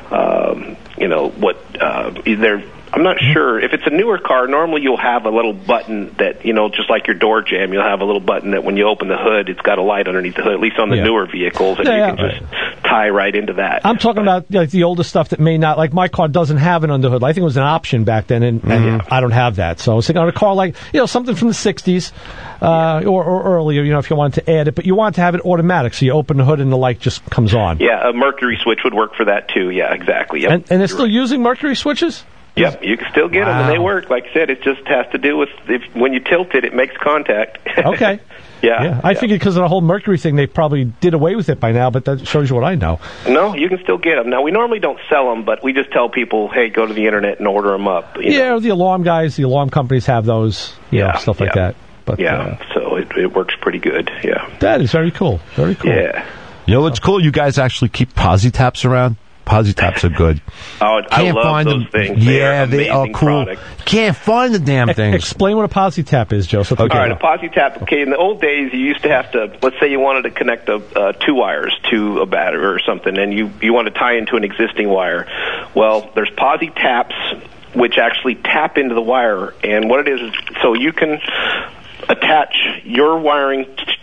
um, you know, what, uh, they're, I'm not sure. If it's a newer car, normally you'll have a little button that, you know, just like your door jamb, you'll have a little button that when you open the hood, it's got a light underneath the hood, at least on the yeah. newer vehicles, and yeah, you yeah. can just right. tie right into that. I'm talking but, about like the older stuff that may not, like my car doesn't have an underhood. I think it was an option back then, and, mm-hmm. and I don't have that. So I was thinking on a car like, you know, something from the sixties uh, yeah. or, or earlier, you know, if you wanted to add it, but you want to have it automatic, so you open the hood and the light just comes on. Yeah, a mercury switch would work for that too. Yeah, exactly. Yep. And, and they're You're still right. using mercury switches? Yep, you can still get wow. them, and they work. Like I said, it just has to do with if when you tilt it, it makes contact. Okay. yeah, yeah. I yeah. figured because of the whole mercury thing, they probably did away with it by now, but that shows you what I know. No, you can still get them. Now, we normally don't sell them, but we just tell people, hey, go to the internet and order them up. You yeah, know? the alarm guys, the alarm companies have those, you yeah, know, stuff like yeah. that. But, yeah, uh, so it, it works pretty good, yeah. That is very cool, very cool. Yeah. You know what's cool? You guys actually keep Posi Taps around? Posi Taps are good. Oh, I Can't love find those them. things. Yeah, they are, they are cool. Product. Can't find the damn things. Explain what a Posi Tap is, Joe. So okay. All right, a Posi Tap. Okay, in the old days, you used to have to, let's say you wanted to connect a, uh, two wires to a battery or something, and you, you want to tie into an existing wire. Well, there's Posi Taps, which actually tap into the wire, and what it is is so you can attach your wiring t-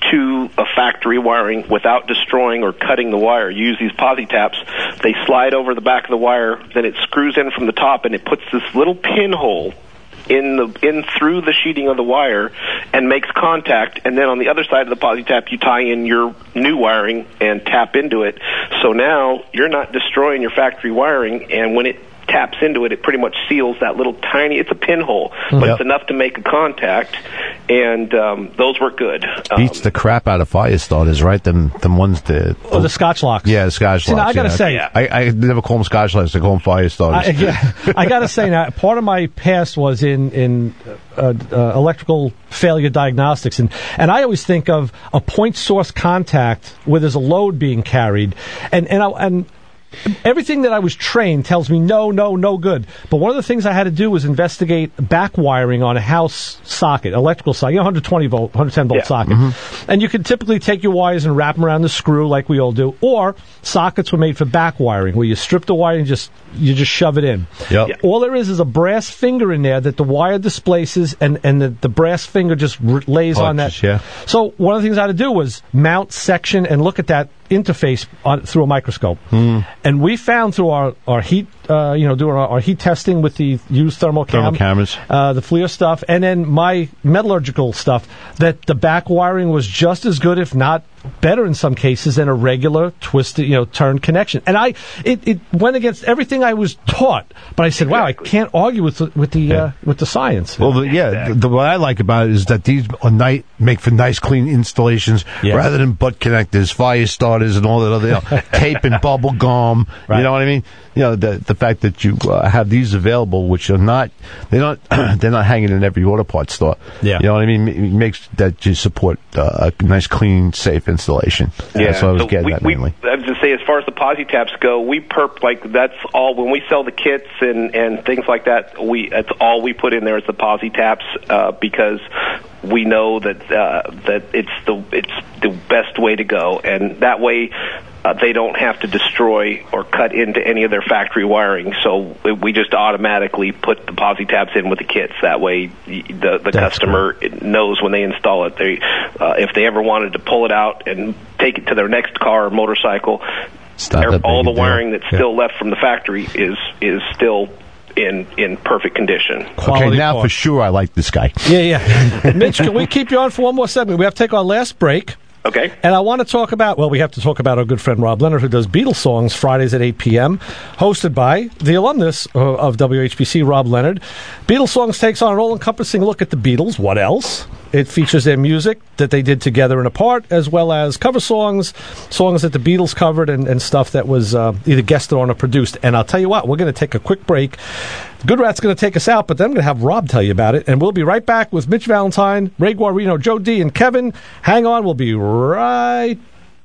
to a factory wiring without destroying or cutting the wire. You use these posi taps. They slide over the back of the wire, then it screws in from the top, and it puts this little pinhole in the in through the sheeting of the wire and makes contact, and then on the other side of the posi tap you tie in your new wiring and tap into it. So now you're not destroying your factory wiring, and when it taps into it, it pretty much seals that little tiny, it's a pinhole, but Yep. it's enough to make a contact, and um, those work good. Um, Beats the crap out of fire starters, right? Them, them ones that. Oh, the Scotch locks. Yeah, the Scotch See, now, locks. I gotta yeah. say- I, I never call them Scotch locks. I call them fire starters. I, yeah, I got to say now, part of my past was in in uh, uh, electrical failure diagnostics, and and I always think of a point source contact where there's a load being carried, and and I, and. Everything that I was trained tells me no, no, no good. But one of the things I had to do was investigate back wiring on a house socket, electrical socket, you know, one hundred twenty volt, one hundred ten volt Yeah. socket. Mm-hmm. And you could typically take your wires and wrap them around the screw like we all do, or sockets were made for back wiring, where you strip the wire and just you just shove it in. Yep. Yeah. All there is is a brass finger in there that the wire displaces, and, and the, the brass finger just r- lays on that. Punches, yeah. So one of the things I had to do was mount, section, and look at that interface on, through a microscope. Mm. And we found through our, our heat, uh, you know, doing our, our heat testing with the used thermal cam, Thermal cameras. uh, the FLIR stuff, and then my metallurgical stuff, that the back wiring was just as good, if not better in some cases, than a regular twisted, you know, turned connection. And I, it, it went against everything I was taught, but I said, wow, I can't argue with the, with the, Yeah. uh, with the science. Well, the, yeah, the, the, what I like about it is that these are night, make for nice, clean installations Yeah. rather than butt connectors, fire starters, and all that other you know, tape and bubble gum. Right. You know what I mean? You know, the the fact that you uh, have these available, which are not, they're not, they're not hanging in every auto parts store. Yeah. You know what I mean? It makes that you support uh, a nice, clean, safe installation. Yeah, That's what I was so getting we, at we, mainly. I was just say, as far as the posi taps go, we perp like that's all. When we sell the kits and and things like that, we that's all we put in there is the posi taps uh, because we know that uh, that it's the it's the best way to go, and that way. Uh, they don't have to destroy or cut into any of their factory wiring, so we just automatically put the posi taps in with the kits. That way, the the customer knows when they install it. They, uh, if they ever wanted to pull it out and take it to their next car or motorcycle, Stop that all the baby wiring down. that's Yeah. still left from the factory is is still in in perfect condition. Quality Okay, now part. for sure I like this guy. Yeah, yeah. Mitch, can we keep you on for one more segment? We have to take our last break. Okay. And I want to talk about, well, we have to talk about our good friend Rob Leonard, who does Beatles songs Fridays at eight p.m., hosted by the alumnus uh, of W H P C, Rob Leonard. Beatles Songs takes on an all-encompassing look at the Beatles. What else? It features their music that they did together and apart, as well as cover songs, songs that the Beatles covered, and, and stuff that was uh, either guested on or produced. And I'll tell you what, we're going to take a quick break. Good Rat's going to take us out, but then I'm going to have Rob tell you about it. And we'll be right back with Mitch Valentine, Ray Guarino, Joe D, and Kevin. Hang on, we'll be right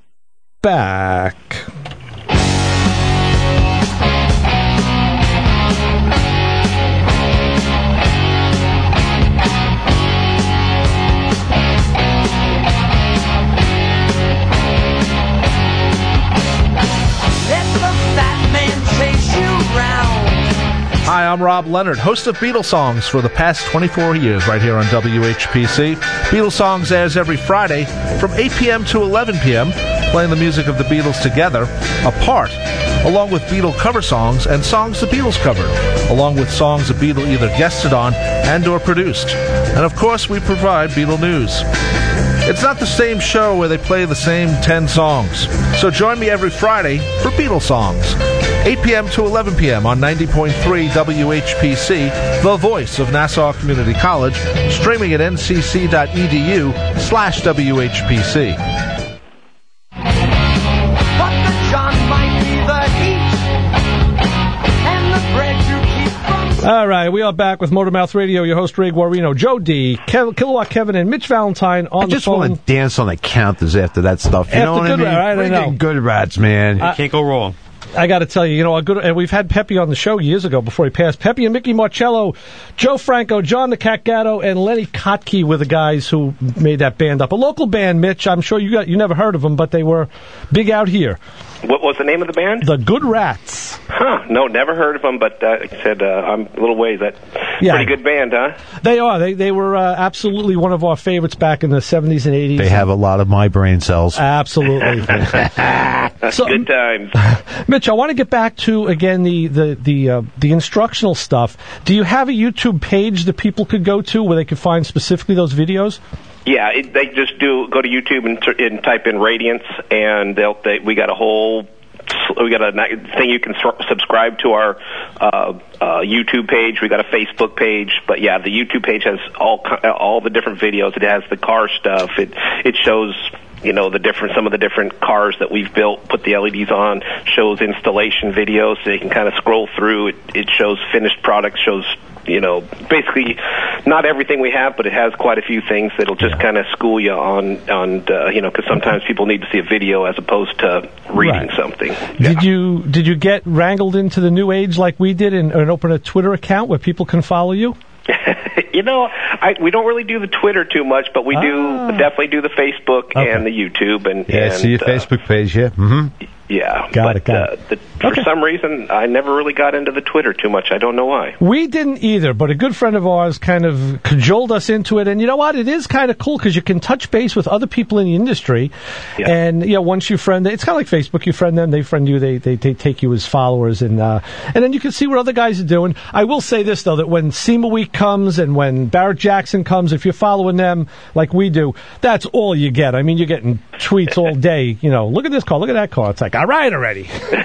back. Hi, I'm Rob Leonard, host of Beatles Songs for the past twenty-four years right here on W H P C. Beatles Songs airs every Friday from eight p.m. to eleven p.m., playing the music of the Beatles together, apart, along with Beatle cover songs and songs the Beatles covered, along with songs the Beatles either guested on and or produced. And of course, we provide Beatle news. It's not the same show where they play the same ten songs. So join me every Friday for Beatles Songs, eight p.m. to eleven p.m. on ninety point three W H P C, the voice of Nassau Community College, streaming at ncc.edu slash WHPC. All right, we are back with Motormouth Radio, your host, Ray Guarino, Joe D, Kev, Kilowatt Kevin, and Mitch Valentine on I the just phone. want to dance on the counters after that stuff. You After know what Good I mean? Rat, right, I Bring know. in Good Rats, man. You can't go wrong. I got to tell you, you know, a good, and we've had Pepe on the show years ago before he passed. Pepe and Mickey Marcello, Joe Franco, John the Cat Gatto, and Lenny Kotke were the guys who made that band up. A local band, Mitch. I'm sure you got you never heard of them, but they were big out here. What was the name of the band? The Good Rats. Huh? No, never heard of them. But uh, like I said, uh, I'm a little ways. That yeah. pretty good band, huh? They are. They they were uh, absolutely one of our favorites back in the seventies and eighties. They have a lot of my brain cells. Absolutely. So, good times. Mitch, I want to get back to again the the the uh, the instructional stuff. Do you have a YouTube page that people could go to where they could find specifically those videos? Yeah, it, they just do go to YouTube and, t- and type in Radiance, and they'll. They, we got a whole. We got a thing you can su- subscribe to our uh, uh, YouTube page. We got a Facebook page, but yeah, the YouTube page has all all the different videos. It has the car stuff. It it shows. You know, the different, some of the different cars that we've built, put the L E Ds on, shows installation videos so they can kind of scroll through. It, it shows finished products, shows, you know, basically not everything we have, but it has quite a few things that'll just yeah. kind of school you on, on uh, you know, because sometimes people need to see a video as opposed to reading right. something. Did Yeah. you did you get wrangled into the new age like we did and, and open a Twitter account where people can follow you? You know, I, we don't really do the Twitter too much, but we ah. do definitely do the Facebook okay. and the YouTube. And yeah, and, see your uh, Facebook page, yeah. Mm-hmm. Yeah, got but it, got uh, it. The, for okay. some reason, I never really got into the Twitter too much. I don't know why. We didn't either, but a good friend of ours kind of cajoled us into it. And you know what? It is kind of cool because you can touch base with other people in the industry. Yeah. And, you know, once you friend, it's kind of like Facebook. You friend them, they friend you, they they, they take you as followers. And uh, and then you can see what other guys are doing. I will say this, though, that when SEMA Week comes and when Barrett Jackson comes, if you're following them like we do, that's all you get. I mean, you're getting tweets all day. You know, look at this car, look at that car. It's like, all right already.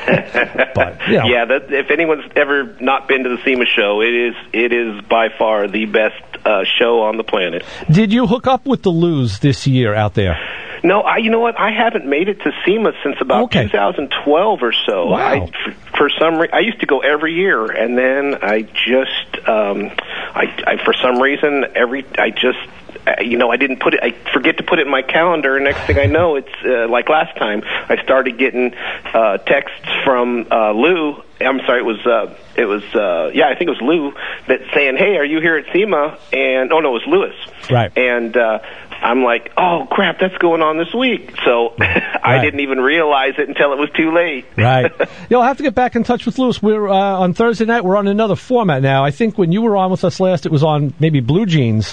But, you know. Yeah, that, if anyone's ever not been to the SEMA show, it is it is by far the best uh, show on the planet. Did you hook up with the Luz this year out there? No, I, you know what? I haven't made it to SEMA since about okay. twenty twelve or so. Wow. I, for, for some re- I used to go every year, and then I just, um, I, I for some reason, every I just. Uh, you know, I didn't put it, I forget to put it in my calendar, and next thing I know, it's uh, like last time, I started getting uh, texts from uh, Lou, I'm sorry, it was, uh, it was, uh, yeah, I think it was Lou, that saying, hey, are you here at SEMA? And, oh no, it was Lewis. Right. And, uh, I'm like, oh crap, that's going on this week. So I right. didn't even realize it until it was too late. Right. You'll have to get back in touch with Lewis. We're, uh, on Thursday night, we're on another format now. I think when you were on with us last, it was on maybe Blue Jeans.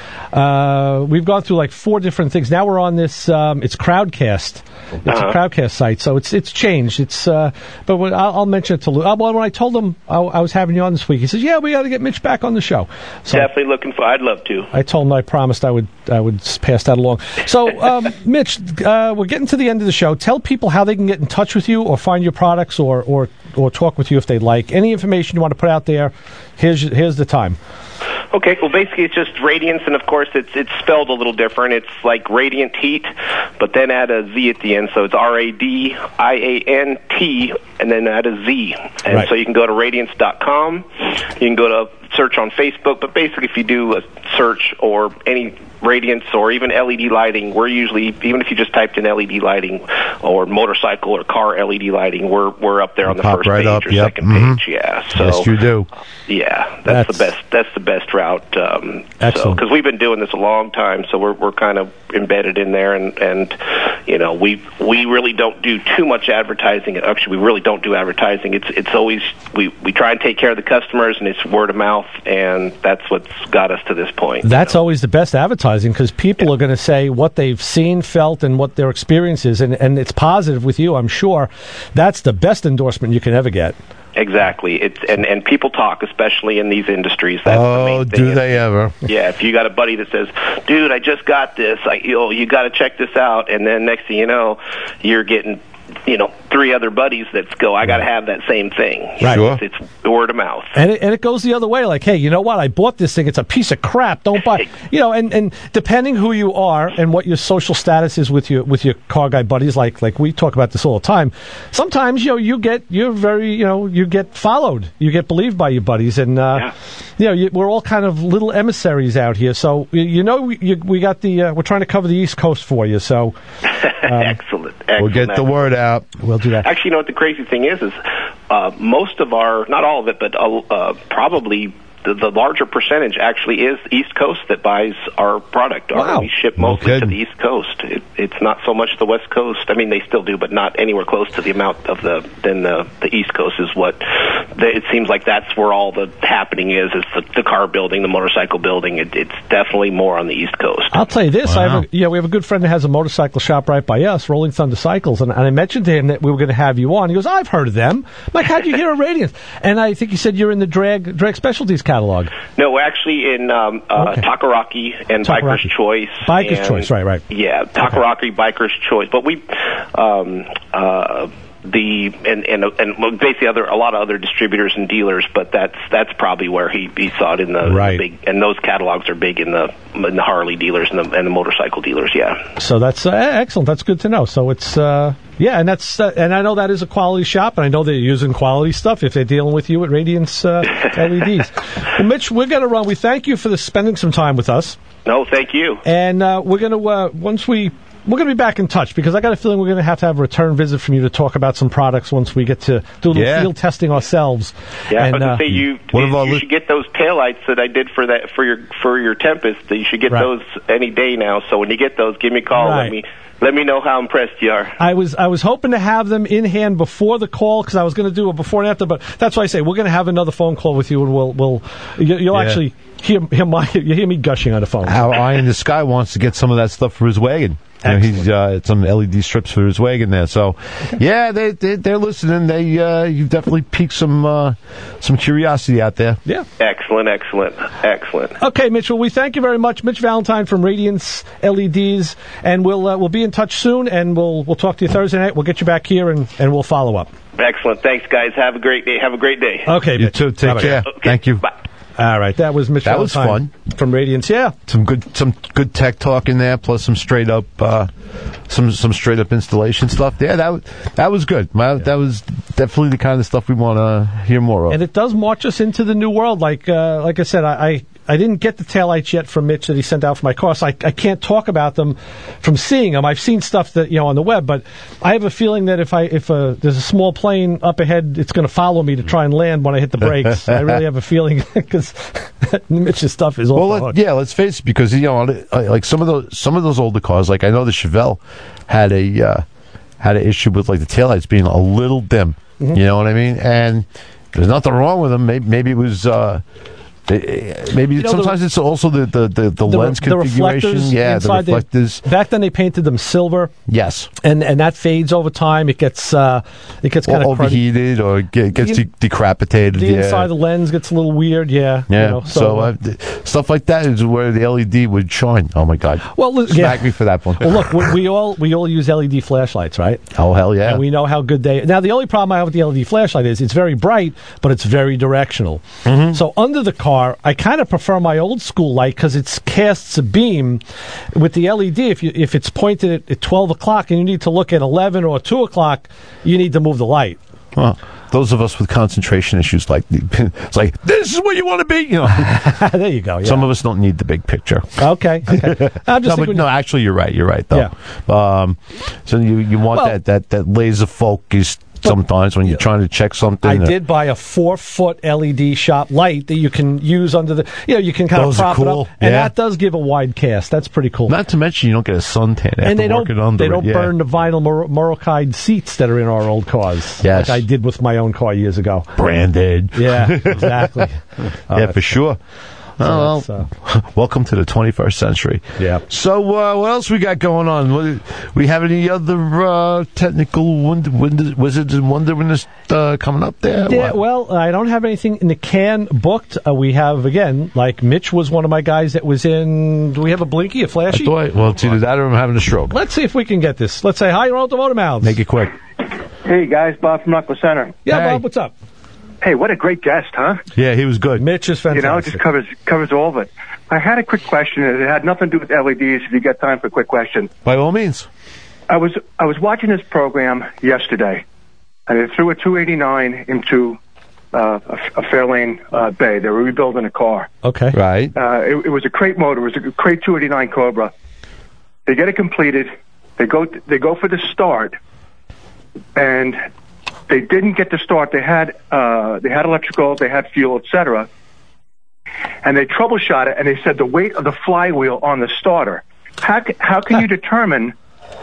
Uh, we've gone through like four different things. Now we're on this. Um, it's Crowdcast. It's uh-huh. a Crowdcast site, so it's it's changed. It's uh, but when, I'll, I'll mention it to Lou. Uh, well, when I told him I, I was having you on this week, he says, "Yeah, we got to get Mitch back on the show." So definitely looking for. I'd love to. I told him I promised I would I would pass that along. So, um, Mitch, uh, we're getting to the end of the show. Tell people how they can get in touch with you or find your products or or or talk with you if they'd like. Any information you want to put out there, here's here's the time. Okay, well, basically it's just Radiance, and of course it's it's spelled a little different. It's like Radiant Heat, but then add a Z at the end, so it's R A D I A N T, and then add a Z. And right. so you can go to radiance dot com. You can go to search on Facebook, but basically if you do a search or any Radiance or even L E D lighting, we're usually, even if you just typed in L E D lighting or motorcycle or car L E D lighting, we're we're up there on the Pop first right page up. or Yep. second Mm-hmm. page. Yeah. So yes, you do. Yeah, that's, That's- the best. That's the best route. Um, Excellent. Because we've been doing this a long time, so we're we're kind of embedded in there, and and you know we we really don't do too much advertising. Actually, we really don't do advertising. It's it's always we we try and take care of the customers, and it's word of mouth, and that's what's got us to this point. That's you know? always the best advertising because people Yeah. are going to say what they've seen, felt, and what their experience is, and, and it's positive with you, I'm sure. That's the best endorsement you can ever get. Exactly. It's and, and people talk, especially in these industries. That's the Oh, main thing. do they ever? Yeah, if you got a buddy that says, "Dude, I just got this. I, you know, you got to check this out," and then next thing you know, you're getting, you know, three other buddies that go, "I got to have that same thing." Right. Sure. It's, it's word of mouth. And it, and it goes the other way, like, hey, you know what? I bought this thing. It's a piece of crap. Don't buy. You know, and, and depending who you are and what your social status is with your with your car guy buddies, like like we talk about this all the time. Sometimes you know you get you're very you know you get followed, you get believed by your buddies, and uh, Yeah. you know you, we're all kind of little emissaries out here. So you, you know we, you, we got the uh, we're trying to cover the East Coast for you. So um, Excellent. Excellent. We'll get the word out. we'll do that. Actually, you know what the crazy thing is? Is uh, most of our, not all of it, but uh, uh, probably the, the larger percentage actually is East Coast that buys our product. Wow. We ship mostly to the East Coast. It, it's not so much the West Coast. I mean, they still do, but not anywhere close to the amount of the than the, the East Coast is what. The, it seems like that's where all the happening is. Is the, the car building, the motorcycle building. It, it's definitely more on the East Coast. I'll tell you this. Wow. I have a, yeah, we have a good friend that has a motorcycle shop right by us, Rolling Thunder Cycles, and, and I mentioned to him that we were going to have you on. He goes, I've heard of them. I'm like, how'd you hear of Radiance? And I think he said you're in the Drag Drag Specialties catalog. No, we're actually in um, uh, Okay. Takaraki and Takaraki. Biker's Choice. Biker's and- Choice, right, right. Yeah, Takaraki, Biker's Choice. But we, um, uh, the and and and well, basically other a lot of other distributors and dealers. But that's that's probably where he, he saw it in the, Right. the big. And those catalogs are big in the in the Harley dealers and the and the motorcycle dealers. Yeah. So that's uh, excellent. That's good to know. So it's uh, yeah, and that's uh, and I know that is a quality shop, and I know they're using quality stuff if they're dealing with you at Radiance uh, L E Ds. Well, Mitch, we're going to run. We thank you for the, spending some time with us, No, thank you. and uh, we're going to uh, once we. We're going to be back in touch because I got a feeling we're going to have to have a return visit from you to talk about some products once we get to do a little Yeah. field testing ourselves. Yeah, and, I was gonna uh, say you One of you, our you li- should get those taillights that I did for that for your for your Tempest. You should get Right. those any day now. So when you get those, give me a call. Right. Let me let me know how impressed you are. I was I was hoping to have them in hand before the call because I was going to do a before and after, but that's why I say we're going to have another phone call with you, and we'll we'll you, you'll Yeah. actually hear hear my you hear me gushing on the phone. Our Eye in the Sky wants to get some of that stuff for his wagon. You know, he's uh, some L E D strips for his wagon there. So, yeah, they, they they're listening. They uh, you've definitely piqued some uh, some curiosity out there. Yeah. Excellent, excellent, excellent. Okay, Mitchell, we thank you very much, Mitch Valentine from Radiance L E Ds, and we'll uh, we'll be in touch soon, and we'll we'll talk to you Thursday night. We'll get you back here, and, and we'll follow up. Excellent. Thanks, guys. Have a great day. Have a great day. Okay, You Mitch. too. Take Bye-bye. care. Thank you. Bye. All right, that was Mitch That was Valentine fun. from Radiance. Yeah. Some good some good tech talk in there, plus some straight up uh, some some straight up installation stuff. Yeah, that was, that was good. My, That was definitely the kind of stuff we want to hear more of. And it does march us into the new world. Like uh, like I said, I, I I didn't get the taillights yet from Mitch that he sent out for my car, so I, I can't talk about them from seeing them. I've seen stuff that you know on the web, but I have a feeling that if I if uh, there's a small plane up ahead, it's going to follow me to try and land when I hit the brakes. I really have a feeling because Mitch's stuff is all. Well, let, yeah, let's face it, because you know, like some of those some of those older cars, like I know the Chevelle had a uh, had an issue with like the taillights being a little dim. Mm-hmm. You know what I mean? And there's nothing wrong with them. Maybe, maybe it was. Uh, Maybe You know, sometimes the- it's also the, the, the, the, The, lens the configuration. reflectors Yeah, the inside they- reflectors. back then they painted them silver. Yes. And and that fades over time. It gets uh, it gets kind Or of overheated or get, gets The- de- decrepitated. The yeah. inside of the lens gets a little weird. Yeah. Yeah, You know, so, uh, th- stuff like that is where the L E D would shine. Oh my God! Well, look, smack yeah. me for that one. Well, look, we, we all we all use L E D flashlights, right? Oh hell yeah! And we know how good they. Now, the only problem I have with the L E D flashlight is it's very bright, but it's very directional. Mm-hmm. So under the car, I kind of prefer my old school light because it casts a beam. With the L E D, if you if it's pointed at, at twelve o'clock and you need to look at eleven or two o'clock, you need to move the light. Well, those of us with concentration issues, like it's like this is where you want to be. You know, there you go. Yeah. Some of us don't need the big picture. Okay. okay. I'm just no, but, thinking- no, actually, you're right. You're right, though. Yeah. Um, so you you want Well- that, that that laser focus sometimes when you're trying to check something. I uh, did buy a four foot L E D shop light that you can use under the, you know, you can kind Those of are prop it cool. up, and Yeah. that does give a wide cast. That's pretty cool. Not to mention you don't get a suntan after and they don't working under they it. don't yeah. burn the vinyl Mor- Morocide seats that are in our old cars. Yes. like I did with my own car years ago. Branded. Yeah, exactly. yeah, for sure. Oh, that's, well, welcome to the twenty-first century. Yeah. So, uh, what else we got going on? What, we have any other uh, technical wonder, wonder, Wizards and Wonderment uh, coming up there? Yeah, What? well, I don't have anything in the can booked. Uh, we have, again, like Mitch was one of my guys that was in. Do we have a Blinky, a I Flashy? thought, well, it's either that or I'm having a stroke. Let's see if we can get this. Let's say hi, you're on the Motor Mouths. Make it quick. Hey, guys, Bob from Knuckle Center. Yeah, Hey. Bob, what's up? Hey, what a great guest, huh? Yeah, he was good. Mitch is You fantastic. know, it just covers covers all of it. I had a quick question. It had nothing to do with L E Ds. If you got time for a quick question, By all means. I was I was watching this program yesterday, and they threw a two eighty-nine into uh, a, a Fairlane uh, bay. They were rebuilding a car. Okay. Right. Uh, it, it was a crate motor. It was a crate two eighty-nine Cobra. They get it completed. They go they go for the start, and they didn't get to start. They had uh, they had electrical, they had fuel, et cetera, and they troubleshot it, and they said the weight of the flywheel on the starter. How ca- how can you determine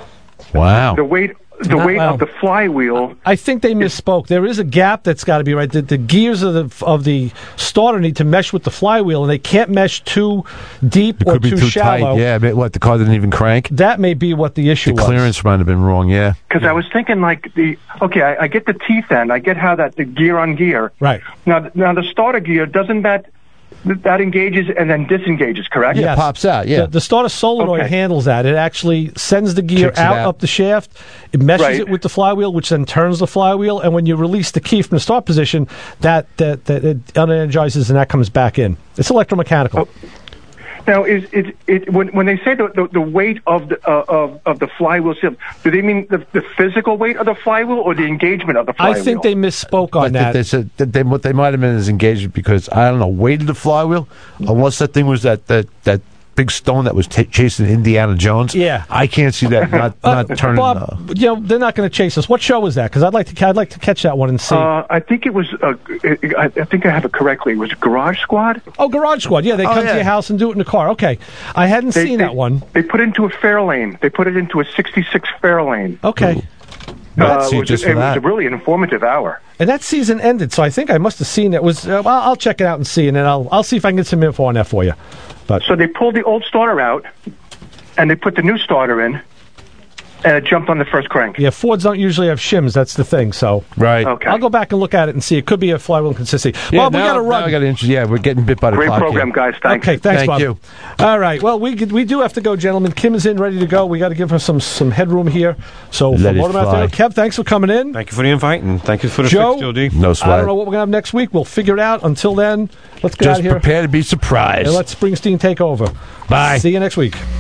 wow. the weight the Not weight well. of the flywheel? I think they misspoke. There is a gap that's got to be right. The, the gears of the of the starter need to mesh with the flywheel, and they can't mesh too deep It or could be too, too shallow. tight. Yeah, but what, the car didn't even crank? That may be what the issue The was. clearance might have been wrong, yeah. Because I was thinking, like the okay, I, I get the teeth end, I get how that the gear on gear. Right now, now the starter gear doesn't that that engages and then disengages, correct? Yeah, it pops out, yeah. The, the starter solenoid Okay. handles that. It actually sends the gear Kicks it out, out. up the shaft. It meshes Right. it with the flywheel, which then turns the flywheel. And when you release the key from the start position, that that, that it unenergizes and that comes back in. It's electromechanical. Oh. Now, is it, it when when they say the the, the weight of the uh, of of the flywheel, do they mean the, the physical weight of the flywheel or the engagement of the flywheel? I think they misspoke on I think that. they said that they, what they might have been is engagement because, I don't know, weight of the flywheel, unless that thing was that, that, that big stone that was t- chasing Indiana Jones. Yeah. I can't see that not, Uh, not turning. Bob, uh, you know they're not going to chase us. What show was that? Because I'd like to I'd like to catch that one and see. Uh, I think it was. Uh, it, I, I think I have it correctly. It was Garage Squad. oh, Garage Squad. Yeah, they Oh, come yeah. to your house and do it in the car. Okay, I hadn't They, seen they, that one. They put it into a Fairlane. They put it into a sixty-six Fairlane. Okay. I'd Uh, see it it was, just for it was that. a really informative hour. And that season ended, so I think I must have seen it. Was uh, well, I'll check it out and see, and then I'll I'll see if I can get some info on that for you. But So they pulled the old starter out, and they put the new starter in, and it jumped on the first crank. yeah, Fords don't usually have shims. That's the thing. So right. Okay. I'll go back and look at it and see. It could be a flywheel inconsistency. Yeah, Bob, we now- got to now run. I got inter- yeah, we're getting bit by the Great clock program, here. guys. Thanks. Okay, thanks, Thank Bob. you. All right. Well, we we do have to go, gentlemen. Kim is in, ready to go. We got to give her some some headroom here. So, Let from it Motormouth fly. Radio, Kev, thanks for coming in. Thank you for the invite, and thank you for the Joe, fix, Joe D. No I sweat. don't know what we're gonna have next week. We'll figure it out. Until then, let's get out Just of here prepare to be surprised. and let Springsteen take over. Bye. See you next week.